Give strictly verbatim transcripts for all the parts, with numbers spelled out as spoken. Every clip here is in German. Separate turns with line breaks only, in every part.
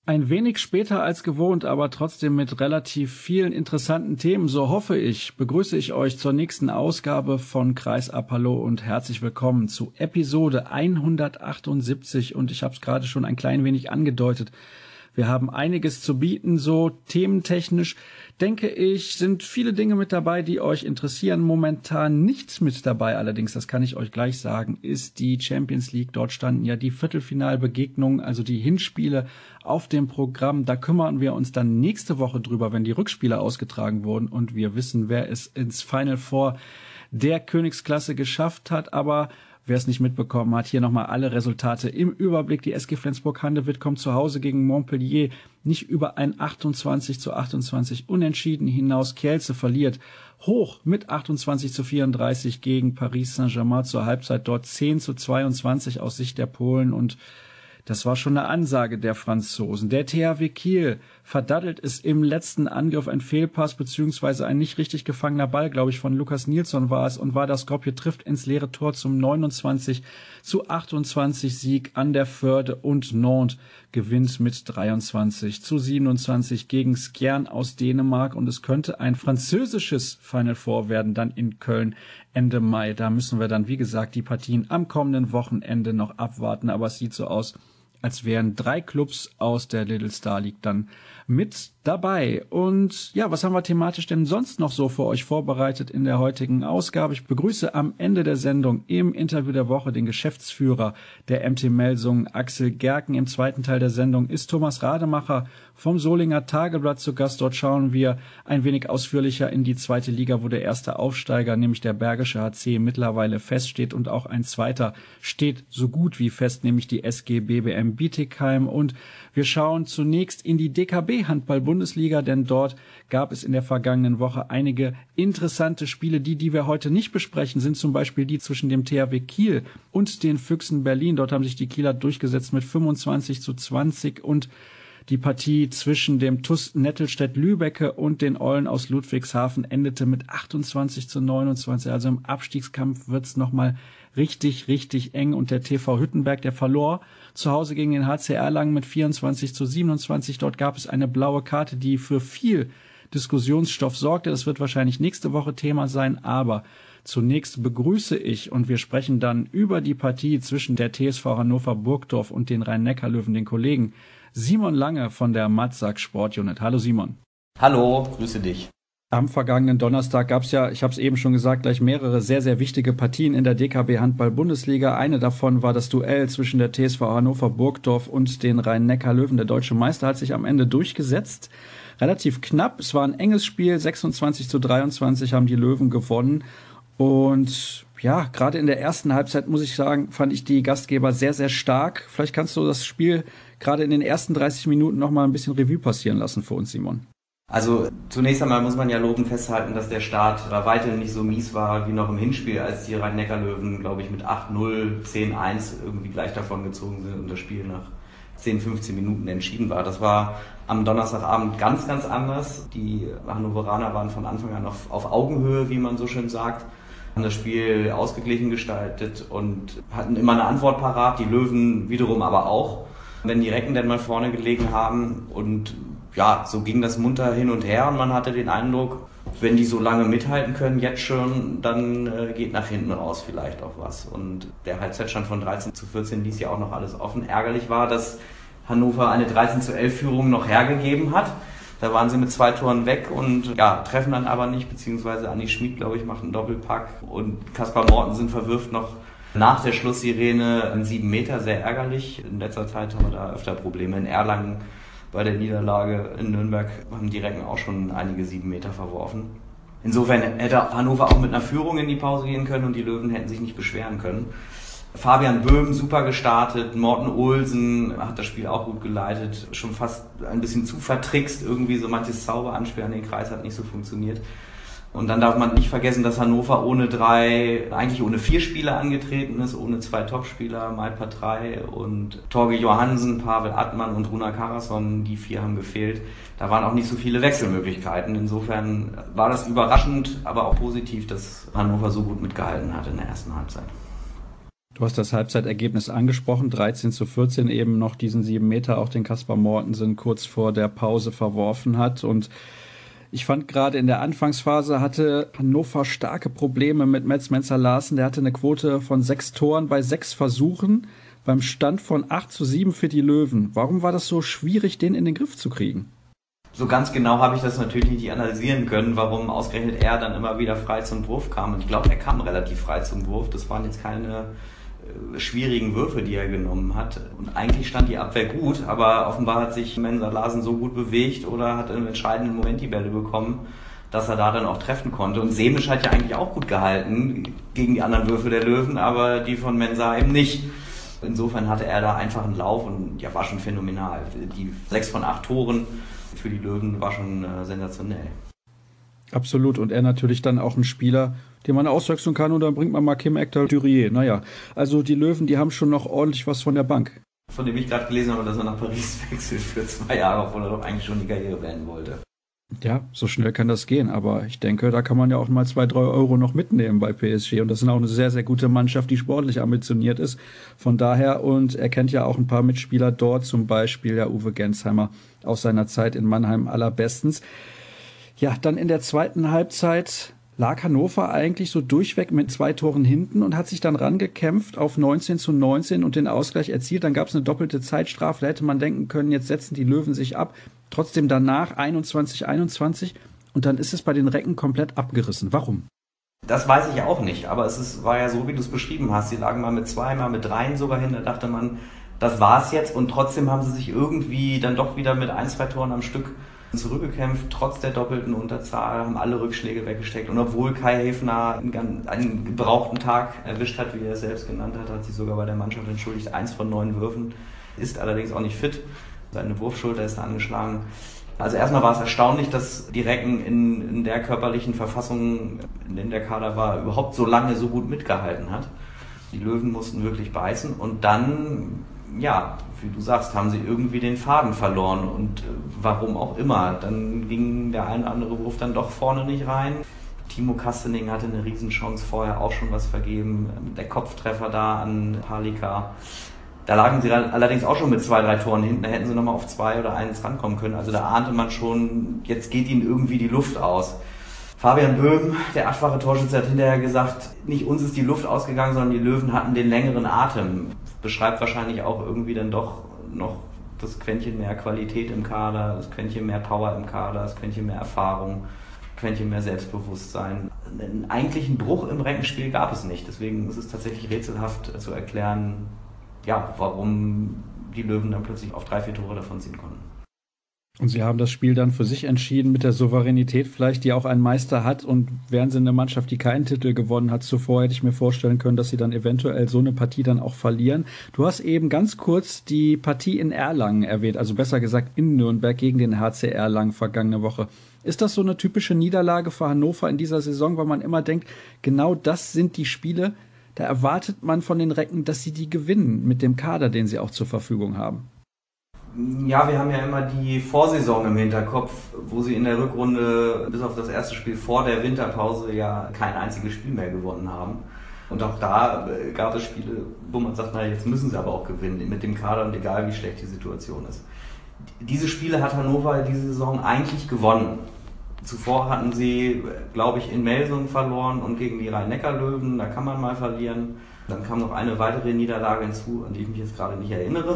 Ein wenig später als gewohnt, aber trotzdem mit relativ vielen interessanten Themen, so hoffe ich, begrüße ich euch zur nächsten Ausgabe von Kreisab. Hallo und herzlich willkommen zu Episode hundertachtundsiebzig und ich habe es gerade schon ein klein wenig angedeutet. Wir haben einiges zu bieten, so thementechnisch, denke ich, sind viele Dinge mit dabei, die euch interessieren. Momentan nichts mit dabei, allerdings, das kann ich euch gleich sagen, ist die Champions League. Dort standen ja die Viertelfinalbegegnungen, also die Hinspiele auf dem Programm. Da kümmern wir uns dann nächste Woche drüber, wenn die Rückspiele ausgetragen wurden und wir wissen, wer es ins Final Four der Königsklasse geschafft hat. Aber wer es nicht mitbekommen hat, hier nochmal alle Resultate im Überblick. Die S G Flensburg-Handewitt kommt zu Hause gegen Montpellier nicht über ein achtundzwanzig zu achtundzwanzig Unentschieden hinaus. Kielce verliert hoch mit achtundzwanzig zu vierunddreißig gegen Paris Saint-Germain zur Halbzeit dort zehn zu zweiundzwanzig aus Sicht der Polen und das war schon eine Ansage der Franzosen. Der T H W Kiel verdattelt es im letzten Angriff, ein Fehlpass beziehungsweise ein nicht richtig gefangener Ball, glaube ich, von Lukas Nilsson war es. Und Vardar Skopje trifft ins leere Tor zum neunundzwanzig zu achtundzwanzig Sieg an der Förde und Nantes gewinnt mit dreiundzwanzig zu siebenundzwanzig gegen Skjern aus Dänemark. Und es könnte ein französisches Final Four werden dann in Köln Ende Mai. Da müssen wir dann, wie gesagt, die Partien am kommenden Wochenende noch abwarten. Aber es sieht so aus, als wären drei Clubs aus der Little Star League dann mit dabei. Und ja, was haben wir thematisch denn sonst noch so für euch vorbereitet in der heutigen Ausgabe? Ich begrüße am Ende der Sendung im Interview der Woche den Geschäftsführer der M T Melsungen, Axel Gerken. Im zweiten Teil der Sendung ist Thomas Rademacher vom Solinger Tageblatt zu Gast. Dort schauen wir ein wenig ausführlicher in die zweite Liga, wo der erste Aufsteiger, nämlich der Bergische H C, mittlerweile feststeht und auch ein zweiter steht so gut wie fest, nämlich die S G B B M Bietigheim. Und wir schauen zunächst in die D K B-Handball-Bundesliga, denn dort gab es in der vergangenen Woche einige interessante Spiele. Die, die wir heute nicht besprechen, sind zum Beispiel die zwischen dem T H W Kiel und den Füchsen Berlin. Dort haben sich die Kieler durchgesetzt mit fünfundzwanzig zu zwanzig und die Partie zwischen dem T U S Nettelstedt-Lübbecke und den Eulen aus Ludwigshafen endete mit achtundzwanzig zu neunundzwanzig. Also im Abstiegskampf wird's nochmal richtig, richtig eng. Und der T V Hüttenberg, der verlor zu Hause gegen den H C Erlangen mit vierundzwanzig zu siebenundzwanzig. Dort gab es eine blaue Karte, die für viel Diskussionsstoff sorgte. Das wird wahrscheinlich nächste Woche Thema sein, aber zunächst begrüße ich, und wir sprechen dann über die Partie zwischen der T S V Hannover Burgdorf und den Rhein-Neckar-Löwen, den Kollegen Simon Lange von der Matzak Sportunit. Hallo Simon.
Hallo, grüße dich.
Am vergangenen Donnerstag gab es ja, ich habe es eben schon gesagt, gleich mehrere sehr, sehr wichtige Partien in der D K B-Handball-Bundesliga. Eine davon war das Duell zwischen der T S V Hannover Burgdorf und den Rhein-Neckar-Löwen. Der deutsche Meister hat sich am Ende durchgesetzt. Relativ knapp, es war ein enges Spiel, sechsundzwanzig zu dreiundzwanzig haben die Löwen gewonnen. Und ja, gerade in der ersten Halbzeit, muss ich sagen, fand ich die Gastgeber sehr, sehr stark. Vielleicht kannst du das Spiel gerade in den ersten dreißig Minuten noch mal ein bisschen Revue passieren lassen für uns, Simon.
Also zunächst einmal muss man ja lobend festhalten, dass der Start bei weitem nicht so mies war wie noch im Hinspiel, als die Rhein-Neckar-Löwen, glaube ich, mit acht null, zehn eins irgendwie gleich davon gezogen sind und das Spiel nach zehn, fünfzehn Minuten entschieden war. Das war am Donnerstagabend ganz, ganz anders. Die Hannoveraner waren von Anfang an auf, auf Augenhöhe, wie man so schön sagt, haben das Spiel ausgeglichen gestaltet und hatten immer eine Antwort parat, die Löwen wiederum aber auch, wenn die Recken denn mal vorne gelegen haben. Und ja, so ging das munter hin und her und man hatte den Eindruck, wenn die so lange mithalten können, jetzt schon, dann äh, geht nach hinten raus vielleicht auch was. Und der Halbzeitstand von dreizehn zu vierzehn ließ ja auch noch alles offen. Ärgerlich war, dass Hannover eine dreizehn zu elf Führung noch hergegeben hat. Da waren sie mit zwei Toren weg und ja, treffen dann aber nicht, beziehungsweise Anni Schmid, glaube ich, macht einen Doppelpack und Kaspar Mortensen verwirft noch nach der Schlusssirene einen sieben Meter, sehr ärgerlich. In letzter Zeit haben wir da öfter Probleme. In Erlangen bei der Niederlage in Nürnberg haben die Recken auch schon einige sieben Meter verworfen. Insofern hätte Hannover auch mit einer Führung in die Pause gehen können und die Löwen hätten sich nicht beschweren können. Fabian Böhm super gestartet, Morten Olsen hat das Spiel auch gut geleitet, schon fast ein bisschen zu vertrickst, irgendwie so manches Zauberanspiel an den Kreis hat nicht so funktioniert. Und dann darf man nicht vergessen, dass Hannover ohne drei, eigentlich ohne vier Spieler angetreten ist, ohne zwei Topspieler, Mai Patrei und Torge Johansen, Pavel Attmann und Runa Karason, die vier haben gefehlt. Da waren auch nicht so viele Wechselmöglichkeiten. Insofern war das überraschend, aber auch positiv, dass Hannover so gut mitgehalten hat in der ersten Halbzeit.
Du hast das Halbzeitergebnis angesprochen, dreizehn zu vierzehn, eben noch diesen sieben Meter, auch den Kaspar Mortensen kurz vor der Pause verworfen hat. Und ich fand gerade in der Anfangsphase hatte Hannover starke Probleme mit Mats Menzer-Larsen. Der hatte eine Quote von sechs Toren bei sechs Versuchen beim Stand von acht zu sieben für die Löwen. Warum war das so schwierig, den in den Griff zu kriegen?
So ganz genau habe ich das natürlich nicht analysieren können, warum ausgerechnet er dann immer wieder frei zum Wurf kam. Und ich glaube, er kam relativ frei zum Wurf. Das waren jetzt keine äh, schwierigen Würfe, die er genommen hat. Und eigentlich stand die Abwehr gut, aber offenbar hat sich Menzer-Larsen so gut bewegt oder hat im entscheidenden Moment die Bälle bekommen, dass er da dann auch treffen konnte. Und Semisch hat ja eigentlich auch gut gehalten gegen die anderen Würfe der Löwen, aber die von Menzer eben nicht. Insofern hatte er da einfach einen Lauf und ja, war schon phänomenal. Die sechs von acht Toren für die Löwen war schon äh, sensationell.
Absolut. Und er natürlich dann auch ein Spieler, den man auswechseln kann, und dann bringt man mal Kim Ekdal-Durier. Naja, also die Löwen, die haben schon noch ordentlich was von der Bank.
Von dem ich gerade gelesen habe, dass er nach Paris wechselt für zwei Jahre, obwohl er doch eigentlich schon die Karriere beenden wollte.
Ja, so schnell kann das gehen, aber ich denke, da kann man ja auch mal zwei, drei Euro noch mitnehmen bei P S G, und das ist auch eine sehr, sehr gute Mannschaft, die sportlich ambitioniert ist. Von daher, und er kennt ja auch ein paar Mitspieler dort, zum Beispiel ja Uwe Gensheimer aus seiner Zeit in Mannheim allerbestens. Ja, dann in der zweiten Halbzeit lag Hannover eigentlich so durchweg mit zwei Toren hinten und hat sich dann rangekämpft auf neunzehn zu neunzehn und den Ausgleich erzielt. Dann gab es eine doppelte Zeitstrafe, da hätte man denken können, jetzt setzen die Löwen sich ab. Trotzdem danach einundzwanzig einundzwanzig und dann ist es bei den Recken komplett abgerissen. Warum?
Das weiß ich auch nicht, aber es ist, war ja so, wie du es beschrieben hast. Sie lagen mal mit zwei, mal mit dreien sogar hin, da dachte man, das war's jetzt, und trotzdem haben sie sich irgendwie dann doch wieder mit ein, zwei Toren am Stück zurückgekämpft, trotz der doppelten Unterzahl, haben alle Rückschläge weggesteckt, und obwohl Kai Häfner einen, einen gebrauchten Tag erwischt hat, wie er es selbst genannt hat, hat sich sogar bei der Mannschaft entschuldigt, eins von neun Würfen, ist allerdings auch nicht fit, seine Wurfschulter ist angeschlagen. Also erstmal war es erstaunlich, dass die Recken in, in der körperlichen Verfassung, in der der Kader war, überhaupt so lange so gut mitgehalten hat. Die Löwen mussten wirklich beißen, und dann, ja, wie du sagst, haben sie irgendwie den Faden verloren, und warum auch immer. Dann ging der ein oder andere Wurf dann doch vorne nicht rein. Timo Kastening hatte eine Riesenchance, vorher auch schon was vergeben. Der Kopftreffer da an Palika. Da lagen sie allerdings auch schon mit zwei, drei Toren hinten. Da hätten sie nochmal auf zwei oder eins rankommen können. Also da ahnte man schon, jetzt geht ihnen irgendwie die Luft aus. Fabian Böhm, der achtfache Torschütze, hat hinterher gesagt, nicht uns ist die Luft ausgegangen, sondern die Löwen hatten den längeren Atem. Beschreibt wahrscheinlich auch irgendwie dann doch noch das Quäntchen mehr Qualität im Kader, das Quäntchen mehr Power im Kader, das Quäntchen mehr Erfahrung, das Quäntchen mehr Selbstbewusstsein. Einen eigentlichen Bruch im Reckenspiel gab es nicht. Deswegen ist es tatsächlich rätselhaft zu erklären, ja, warum die Löwen dann plötzlich auf drei, vier Tore davonziehen konnten.
Und sie haben das Spiel dann für sich entschieden mit der Souveränität vielleicht, die auch ein Meister hat. Und wären sie eine Mannschaft, die keinen Titel gewonnen hat zuvor, hätte ich mir vorstellen können, dass sie dann eventuell so eine Partie dann auch verlieren. Du hast eben ganz kurz die Partie in Erlangen erwähnt, also besser gesagt in Nürnberg gegen den H C Erlangen vergangene Woche. Ist das so eine typische Niederlage für Hannover in dieser Saison, weil man immer denkt, genau das sind die Spiele, da erwartet man von den Recken, dass sie die gewinnen mit dem Kader, den sie auch zur Verfügung haben?
Ja, wir haben ja immer die Vorsaison im Hinterkopf, wo sie in der Rückrunde bis auf das erste Spiel vor der Winterpause ja kein einziges Spiel mehr gewonnen haben. Und auch da gab es Spiele, wo man sagt, na, jetzt müssen sie aber auch gewinnen mit dem Kader, und egal wie schlecht die Situation ist. Diese Spiele hat Hannover diese Saison eigentlich gewonnen. Zuvor hatten sie, glaube ich, in Melsungen verloren und gegen die Rhein-Neckar-Löwen, da kann man mal verlieren. Dann kam noch eine weitere Niederlage hinzu, an die ich mich jetzt gerade nicht erinnere.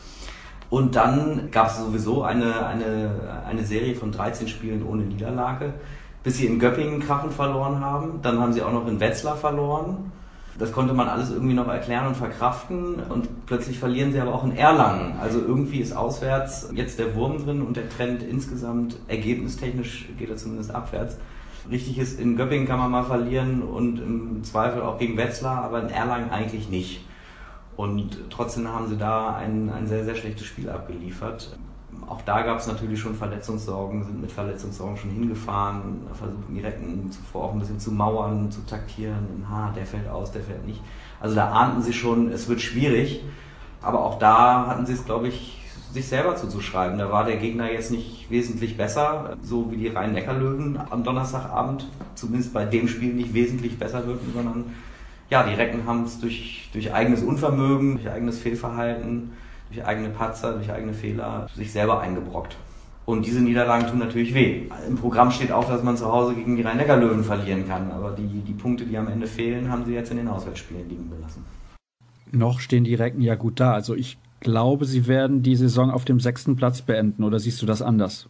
Und dann gab es sowieso eine, eine, eine Serie von dreizehn Spielen ohne Niederlage, bis sie in Göppingen krachend verloren haben. Dann haben sie auch noch in Wetzlar verloren. Das konnte man alles irgendwie noch erklären und verkraften. Und plötzlich verlieren sie aber auch in Erlangen. Also irgendwie ist auswärts jetzt der Wurm drin, und der Trend insgesamt, ergebnistechnisch geht er zumindest abwärts. Richtig ist, in Göppingen kann man mal verlieren und im Zweifel auch gegen Wetzlar, aber in Erlangen eigentlich nicht. Und trotzdem haben sie da ein, ein sehr, sehr schlechtes Spiel abgeliefert. Auch da gab es natürlich schon Verletzungssorgen, sind mit Verletzungssorgen schon hingefahren, versuchten die Recken zuvor auch ein bisschen zu mauern, zu taktieren. Ha, der fällt aus, der fällt nicht. Also da ahnten sie schon, es wird schwierig. Aber auch da hatten sie es, glaube ich, sich selber zuzuschreiben. Da war der Gegner jetzt nicht wesentlich besser, so wie die Rhein-Neckar-Löwen am Donnerstagabend, zumindest bei dem Spiel nicht wesentlich besser wirkten, sondern ja, die Recken haben es durch, durch eigenes Unvermögen, durch eigenes Fehlverhalten, durch eigene Patzer, durch eigene Fehler sich selber eingebrockt. Und diese Niederlagen tun natürlich weh. Im Programm steht auch, dass man zu Hause gegen die Rhein-Neckar-Löwen verlieren kann. Aber die, die Punkte, die am Ende fehlen, haben sie jetzt in den Auswärtsspielen liegen gelassen.
Noch stehen die Recken ja gut da. Also ich glaube, sie werden die Saison auf dem sechsten Platz beenden. Oder siehst du das anders?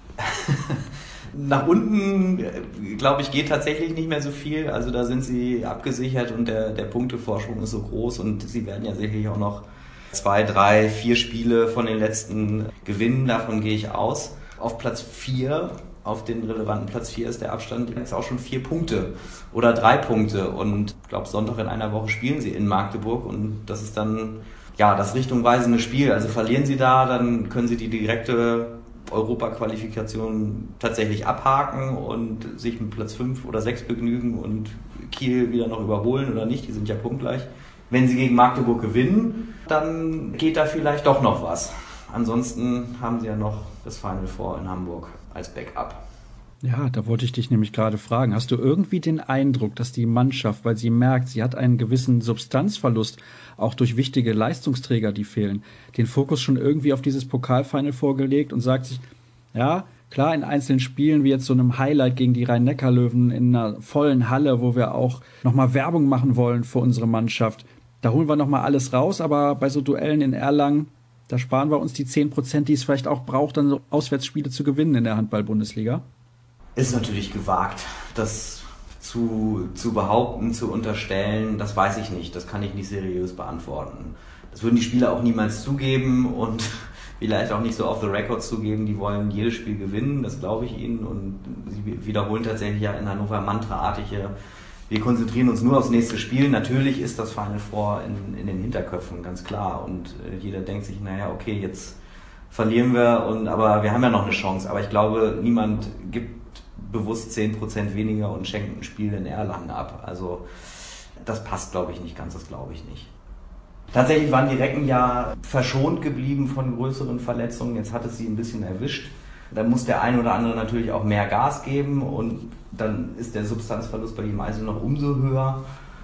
Nach unten, glaube ich, geht tatsächlich nicht mehr so viel. Also da sind sie abgesichert und der, der Punktevorsprung ist so groß. Und sie werden ja sicherlich auch noch zwei, drei, vier Spiele von den letzten gewinnen. Davon gehe ich aus. Auf Platz vier, auf den relevanten Platz vier ist der Abstand jetzt auch schon vier Punkte oder drei Punkte. Und ich glaube, Sonntag in einer Woche spielen sie in Magdeburg. Und das ist dann ja das richtungweisende Spiel. Also verlieren sie da, dann können sie die direkte Europaqualifikation tatsächlich abhaken und sich mit Platz fünf oder sechs begnügen und Kiel wieder noch überholen oder nicht, die sind ja punktgleich. Wenn sie gegen Magdeburg gewinnen, dann geht da vielleicht doch noch was. Ansonsten haben sie ja noch das Final Four in Hamburg als Backup.
Ja, da wollte ich dich nämlich gerade fragen. Hast du irgendwie den Eindruck, dass die Mannschaft, weil sie merkt, sie hat einen gewissen Substanzverlust, auch durch wichtige Leistungsträger, die fehlen, den Fokus schon irgendwie auf dieses Pokalfinal vorgelegt und sagt sich, ja, klar, in einzelnen Spielen, wie jetzt so einem Highlight gegen die Rhein-Neckar-Löwen in einer vollen Halle, wo wir auch nochmal Werbung machen wollen für unsere Mannschaft, da holen wir nochmal alles raus, aber bei so Duellen in Erlangen, da sparen wir uns die zehn Prozent, die es vielleicht auch braucht, dann so Auswärtsspiele zu gewinnen in der Handball-Bundesliga.
Ist natürlich gewagt, das zu, zu behaupten, zu unterstellen, das weiß ich nicht, das kann ich nicht seriös beantworten. Das würden die Spieler auch niemals zugeben und vielleicht auch nicht so off the record zugeben, die wollen jedes Spiel gewinnen, das glaube ich ihnen und sie wiederholen tatsächlich ja in Hannover mantraartige, wir konzentrieren uns nur aufs nächste Spiel. Natürlich ist das Final Four in, in den Hinterköpfen, ganz klar und jeder denkt sich, naja, okay, jetzt verlieren wir, und aber wir haben ja noch eine Chance, aber ich glaube, niemand gibt bewusst zehn Prozent weniger und schenkt ein Spiel in Erlangen ab. Also das passt, glaube ich, nicht ganz, das glaube ich nicht. Tatsächlich waren die Recken ja verschont geblieben von größeren Verletzungen, jetzt hat es sie ein bisschen erwischt. Da muss der ein oder andere natürlich auch mehr Gas geben und dann ist der Substanzverlust bei ihm also noch umso höher.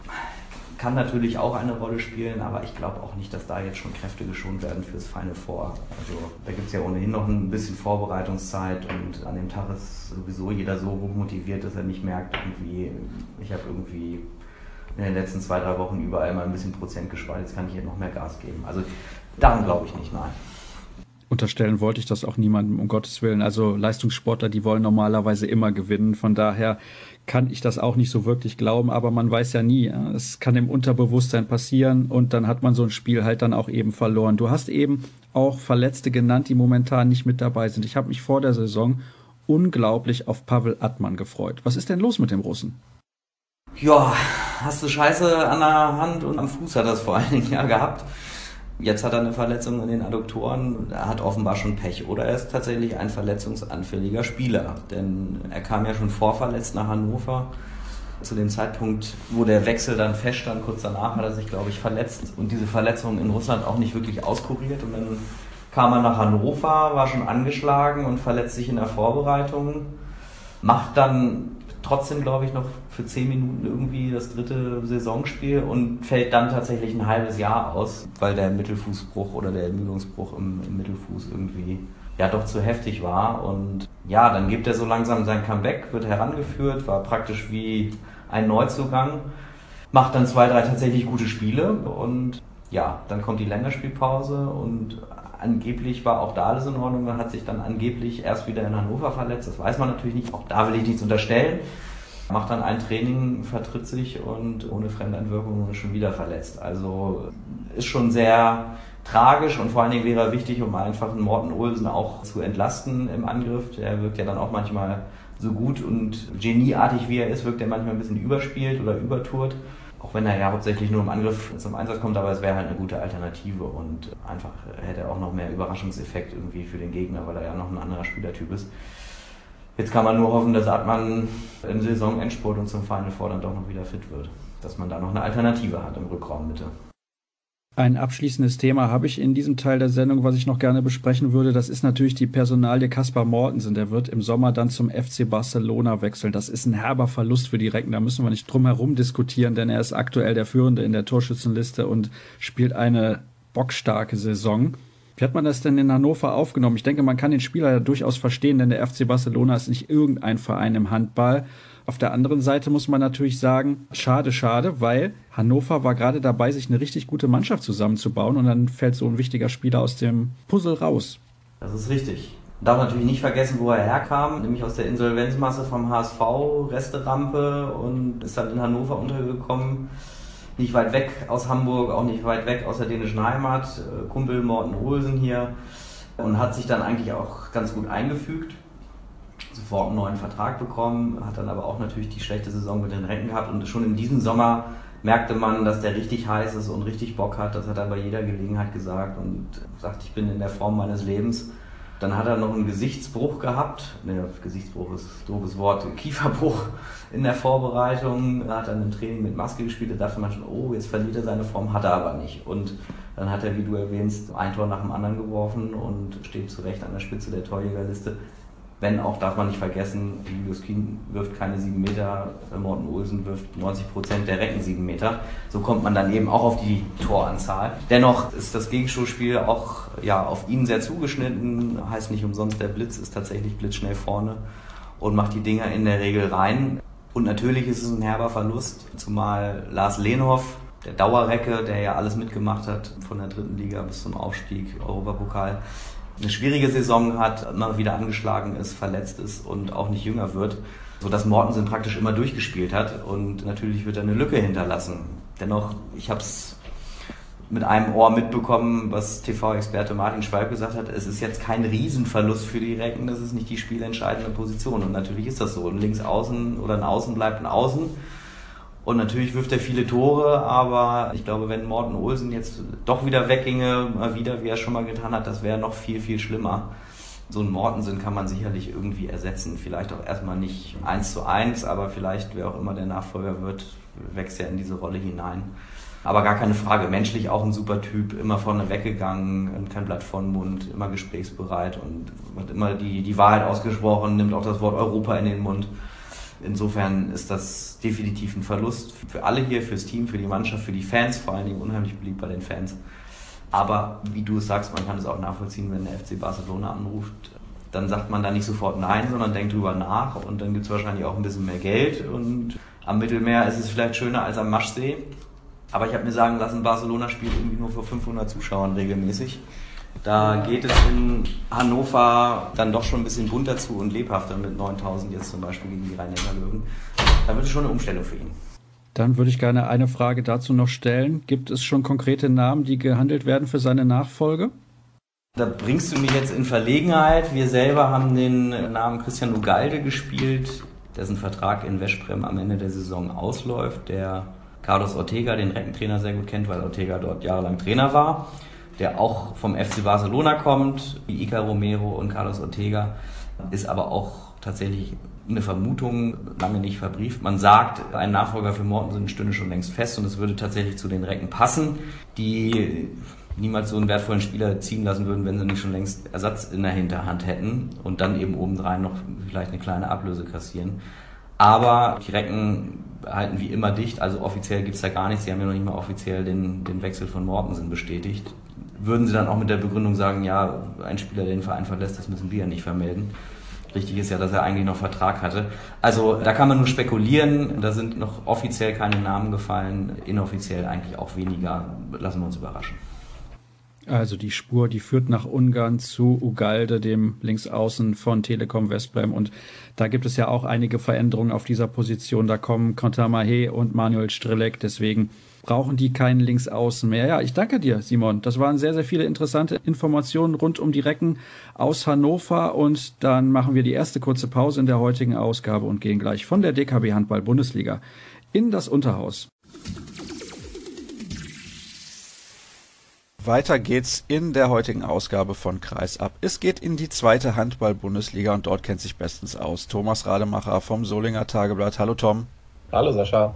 Kann natürlich auch eine Rolle spielen, aber ich glaube auch nicht, dass da jetzt schon Kräfte geschont werden fürs Final Four. Also da gibt es ja ohnehin noch ein bisschen Vorbereitungszeit und an dem Tag ist sowieso jeder so hoch motiviert, dass er nicht merkt, irgendwie, ich habe irgendwie in den letzten zwei, drei Wochen überall mal ein bisschen Prozent gespart, jetzt kann ich hier noch mehr Gas geben. Also daran glaube ich nicht, nein.
Unterstellen wollte ich das auch niemandem, um Gottes Willen. Also Leistungssportler, die wollen normalerweise immer gewinnen. Von daher kann ich das auch nicht so wirklich glauben, aber man weiß ja nie. Es kann im Unterbewusstsein passieren und dann hat man so ein Spiel halt dann auch eben verloren. Du hast eben auch Verletzte genannt, die momentan nicht mit dabei sind. Ich habe mich vor der Saison unglaublich auf Pavel Atman gefreut. Was ist denn los mit dem Russen?
Ja, hast du Scheiße an der Hand und am Fuß hat er es vor allen Dingen ja gehabt. Jetzt hat er eine Verletzung in den Adduktoren, er hat offenbar schon Pech oder er ist tatsächlich ein verletzungsanfälliger Spieler, denn er kam ja schon vorverletzt nach Hannover. Zu dem Zeitpunkt, wo der Wechsel dann feststand, kurz danach hat er sich, glaube ich, verletzt und diese Verletzung in Russland auch nicht wirklich auskuriert und dann kam er nach Hannover, war schon angeschlagen und verletzt sich in der Vorbereitung, macht dann trotzdem, glaube ich, noch für zehn Minuten irgendwie das dritte Saisonspiel und fällt dann tatsächlich ein halbes Jahr aus, weil der Mittelfußbruch oder der Ermüdungsbruch im, im Mittelfuß irgendwie ja doch zu heftig war. Und ja, dann gibt er so langsam sein Comeback, wird herangeführt, war praktisch wie ein Neuzugang, macht dann zwei, drei tatsächlich gute Spiele und ja, dann kommt die Länderspielpause und angeblich war auch da alles in Ordnung. Man hat sich dann angeblich erst wieder in Hannover verletzt. Das weiß man natürlich nicht. Auch da will ich nichts unterstellen. Macht dann ein Training, vertritt sich und ohne Fremdeinwirkung schon wieder verletzt. Also ist schon sehr tragisch und vor allen Dingen wäre er wichtig, um einfach einen Morten Olsen auch zu entlasten im Angriff. Der wirkt ja dann auch manchmal so gut und genieartig wie er ist, wirkt er manchmal ein bisschen überspielt oder übertourt. Auch wenn er ja hauptsächlich nur im Angriff zum Einsatz kommt, aber es wäre halt eine gute Alternative und einfach hätte er auch noch mehr Überraschungseffekt irgendwie für den Gegner, weil er ja noch ein anderer Spielertyp ist. Jetzt kann man nur hoffen, dass Atman im Saisonendspurt und zum Final Four dann doch noch wieder fit wird. Dass man da noch eine Alternative hat im Rückraum Mitte.
Ein abschließendes Thema habe ich in diesem Teil der Sendung, was ich noch gerne besprechen würde. Das ist natürlich die Personalie Kaspar Mortensen. Der wird im Sommer dann zum F C Barcelona wechseln. Das ist ein herber Verlust für die Recken. Da müssen wir nicht drum herum diskutieren, denn er ist aktuell der Führende in der Torschützenliste und spielt eine bockstarke Saison. Wie hat man das denn in Hannover aufgenommen? Ich denke, man kann den Spieler ja durchaus verstehen, denn der F C Barcelona ist nicht irgendein Verein im Handball. Auf der anderen Seite muss man natürlich sagen, schade, schade, weil Hannover war gerade dabei, sich eine richtig gute Mannschaft zusammenzubauen und dann fällt so ein wichtiger Spieler aus dem Puzzle raus.
Das ist richtig. Man darf natürlich nicht vergessen, wo er herkam, nämlich aus der Insolvenzmasse vom H S V, Resterampe, und ist halt in Hannover untergekommen. Nicht weit weg aus Hamburg, auch nicht weit weg aus der dänischen Heimat. Kumpel Morten Olsen hier, und hat sich dann eigentlich auch ganz gut eingefügt. Sofort einen neuen Vertrag bekommen, hat dann aber auch natürlich die schlechte Saison mit den Recken gehabt, und schon in diesem Sommer merkte man, dass der richtig heiß ist und richtig Bock hat. Das hat er bei jeder Gelegenheit gesagt und sagt, ich bin in der Form meines Lebens. Dann hat er noch einen Gesichtsbruch gehabt, ne, Gesichtsbruch ist ein doofes Wort, Kieferbruch in der Vorbereitung. Er hat dann im Training mit Maske gespielt, da dachte man schon, oh, jetzt verliert er seine Form, hat er aber nicht. Und dann hat er, wie du erwähnst, ein Tor nach dem anderen geworfen und steht zu Recht an der Spitze der Torjägerliste. Wenn auch, darf man nicht vergessen, Julius Kien wirft keine sieben Meter, Morten Olsen wirft neunzig Prozent der Recken sieben Meter. So kommt man dann eben auch auf die Toranzahl. Dennoch ist das Gegenstoßspiel auch ja, auf ihn sehr zugeschnitten. Heißt nicht umsonst, der Blitz ist tatsächlich blitzschnell vorne und macht die Dinger in der Regel rein. Und natürlich ist es ein herber Verlust, zumal Lars Lehnhoff, der Dauerrecke, der ja alles mitgemacht hat, von der dritten Liga bis zum Aufstieg, Europapokal, eine schwierige Saison hat, immer wieder angeschlagen ist, verletzt ist und auch nicht jünger wird, sodass Mortensen praktisch immer durchgespielt hat, und natürlich wird er eine Lücke hinterlassen. Dennoch, ich habe es mit einem Ohr mitbekommen, was T V-Experte Martin Schwalb gesagt hat, es ist jetzt kein Riesenverlust für die Recken, das ist nicht die spielentscheidende Position, und natürlich ist das so. Ein Linksaußen oder ein Außen bleibt ein Außen. Und natürlich wirft er viele Tore, aber ich glaube, wenn Morten Olsen jetzt doch wieder wegginge, mal wieder, wie er schon mal getan hat, das wäre noch viel, viel schlimmer. So einen Mortensen kann man sicherlich irgendwie ersetzen. Vielleicht auch erstmal nicht eins zu eins, aber vielleicht, wer auch immer der Nachfolger wird, wächst ja in diese Rolle hinein. Aber gar keine Frage, menschlich auch ein super Typ, immer vorne weggegangen, kein Blatt vor den Mund, immer gesprächsbereit und hat immer die, die Wahrheit ausgesprochen, nimmt auch das Wort Europa in den Mund. Insofern ist das definitiv ein Verlust für alle hier, fürs Team, für die Mannschaft, für die Fans, vor allen Dingen unheimlich beliebt bei den Fans. Aber wie du es sagst, man kann es auch nachvollziehen, wenn der F C Barcelona anruft, dann sagt man da nicht sofort nein, sondern denkt drüber nach, und dann gibt es wahrscheinlich auch ein bisschen mehr Geld, und am Mittelmeer ist es vielleicht schöner als am Maschsee. Aber ich habe mir sagen lassen, Barcelona spielt irgendwie nur vor fünfhundert Zuschauern regelmäßig. Da geht es in Hannover dann doch schon ein bisschen bunter zu und lebhafter mit neuntausend jetzt zum Beispiel gegen die Rhein-Neckar-Löwen. Da wird es schon eine Umstellung für ihn.
Dann würde ich gerne eine Frage dazu noch stellen. Gibt es schon konkrete Namen, die gehandelt werden für seine Nachfolge?
Da bringst du mich jetzt in Verlegenheit. Wir selber haben den Namen Christian Ugalde gespielt, dessen Vertrag in Veszprém am Ende der Saison ausläuft, der Carlos Ortega, den Reckentrainer, sehr gut kennt, weil Ortega dort jahrelang Trainer war, der auch vom F C Barcelona kommt, wie Iker Romero und Carlos Ortega, ist aber auch tatsächlich eine Vermutung, lange nicht verbrieft. Man sagt, ein Nachfolger für Mortensen stünde schon längst fest, und es würde tatsächlich zu den Recken passen, die niemals so einen wertvollen Spieler ziehen lassen würden, wenn sie nicht schon längst Ersatz in der Hinterhand hätten und dann eben obendrein noch vielleicht eine kleine Ablöse kassieren. Aber die Recken halten wie immer dicht, also offiziell gibt es da gar nichts. Sie haben ja noch nicht mal offiziell den, den Wechsel von Mortensen bestätigt. Würden sie dann auch mit der Begründung sagen, ja, ein Spieler, der den Verein verlässt, das müssen wir ja nicht vermelden. Richtig ist ja, dass er eigentlich noch Vertrag hatte. Also da kann man nur spekulieren, da sind noch offiziell keine Namen gefallen, inoffiziell eigentlich auch weniger. Lassen wir uns überraschen.
Also die Spur, die führt nach Ungarn zu Ugalde, dem Linksaußen von Telekom Veszprém, und da gibt es ja auch einige Veränderungen auf dieser Position. Da kommen Quentin Mahé und Manuel Strelec, deswegen brauchen die keinen Linksaußen mehr. Ja, ich danke dir, Simon. Das waren sehr, sehr viele interessante Informationen rund um die Recken aus Hannover, und dann machen wir die erste kurze Pause in der heutigen Ausgabe und gehen gleich von der D K B Handball Bundesliga in das Unterhaus. Weiter geht's in der heutigen Ausgabe von Kreisab. Es geht in die zweite Handball-Bundesliga, und dort kennt sich bestens aus Thomas Rademacher vom Solinger Tageblatt. Hallo Tom.
Hallo Sascha.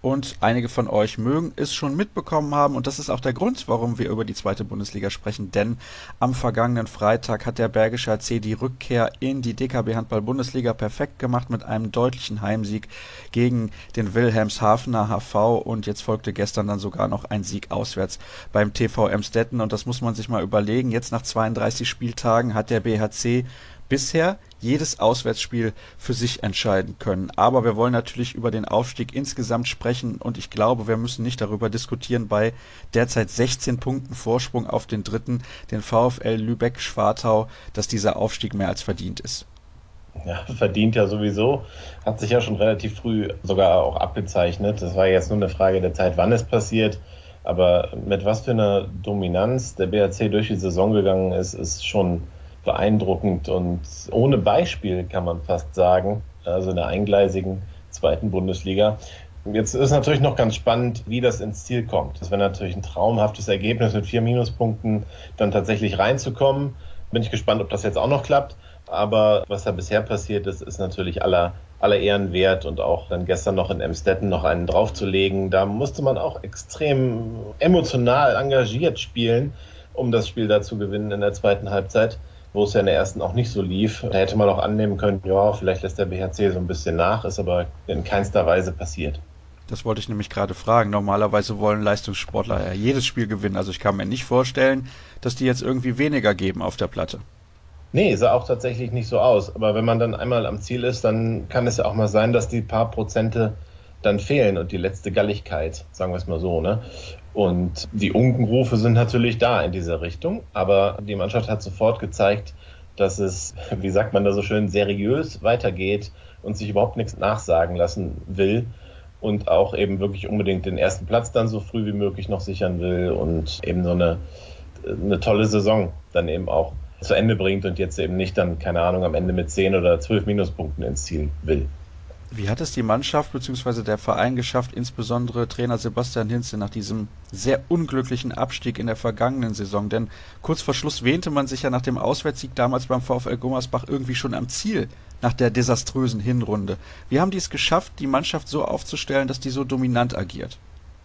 und einige von euch mögen es schon mitbekommen haben und das ist auch der Grund, warum wir über die zweite Bundesliga sprechen, denn am vergangenen Freitag hat der Bergische H C die Rückkehr in die D K B Handball-Bundesliga perfekt gemacht mit einem deutlichen Heimsieg gegen den Wilhelmshavener H V und jetzt folgte gestern dann sogar noch ein Sieg auswärts beim T V Emstetten und das muss man sich mal überlegen. Jetzt nach zweiunddreißig Spieltagen hat der B H C bisher jedes Auswärtsspiel für sich entscheiden können. Aber wir wollen natürlich über den Aufstieg insgesamt sprechen und ich glaube, wir müssen nicht darüber diskutieren, bei derzeit sechzehn Punkten Vorsprung auf den dritten, den VfL Lübeck-Schwartau, dass dieser Aufstieg mehr als verdient ist.
Ja, verdient ja sowieso. Hat sich ja schon relativ früh sogar auch abgezeichnet. Das war jetzt nur eine Frage der Zeit, wann es passiert. Aber mit was für einer Dominanz der B H C durch die Saison gegangen ist, ist schon beeindruckend und ohne Beispiel, kann man fast sagen, also in der eingleisigen zweiten Bundesliga. Jetzt ist natürlich noch ganz spannend, wie das ins Ziel kommt. Das wäre natürlich ein traumhaftes Ergebnis, mit vier Minuspunkten dann tatsächlich reinzukommen. Bin ich gespannt, ob das jetzt auch noch klappt. Aber was da bisher passiert ist, ist natürlich aller, aller Ehren wert und auch dann gestern noch in Emstetten noch einen draufzulegen. Da musste man auch extrem emotional engagiert spielen, um das Spiel da zu gewinnen in der zweiten Halbzeit, wo es ja in der ersten auch nicht so lief. Da hätte man auch annehmen können, ja, vielleicht lässt der B H C so ein bisschen nach, ist aber in keinster Weise passiert.
Das wollte ich nämlich gerade fragen. Normalerweise wollen Leistungssportler ja jedes Spiel gewinnen. Also ich kann mir nicht vorstellen, dass die jetzt irgendwie weniger geben auf der Platte.
Nee, sah auch tatsächlich nicht so aus. Aber wenn man dann einmal am Ziel ist, dann kann es ja auch mal sein, dass die paar Prozente dann fehlen und die letzte Galligkeit, sagen wir es mal so, ne? Und die Unkenrufe sind natürlich da in dieser Richtung, aber die Mannschaft hat sofort gezeigt, dass es, wie sagt man da so schön, seriös weitergeht und sich überhaupt nichts nachsagen lassen will und auch eben wirklich unbedingt den ersten Platz dann so früh wie möglich noch sichern will und eben so eine, eine tolle Saison dann eben auch zu Ende bringt und jetzt eben nicht dann, keine Ahnung, am Ende mit zehn oder zwölf Minuspunkten ins Ziel will.
Wie hat es die Mannschaft bzw. der Verein geschafft, insbesondere Trainer Sebastian Hinze, nach diesem sehr unglücklichen Abstieg in der vergangenen Saison? Denn kurz vor Schluss wähnte man sich ja nach dem Auswärtssieg damals beim VfL Gummersbach irgendwie schon am Ziel nach der desaströsen Hinrunde. Wie haben die es geschafft, die Mannschaft so aufzustellen, dass die so dominant agiert?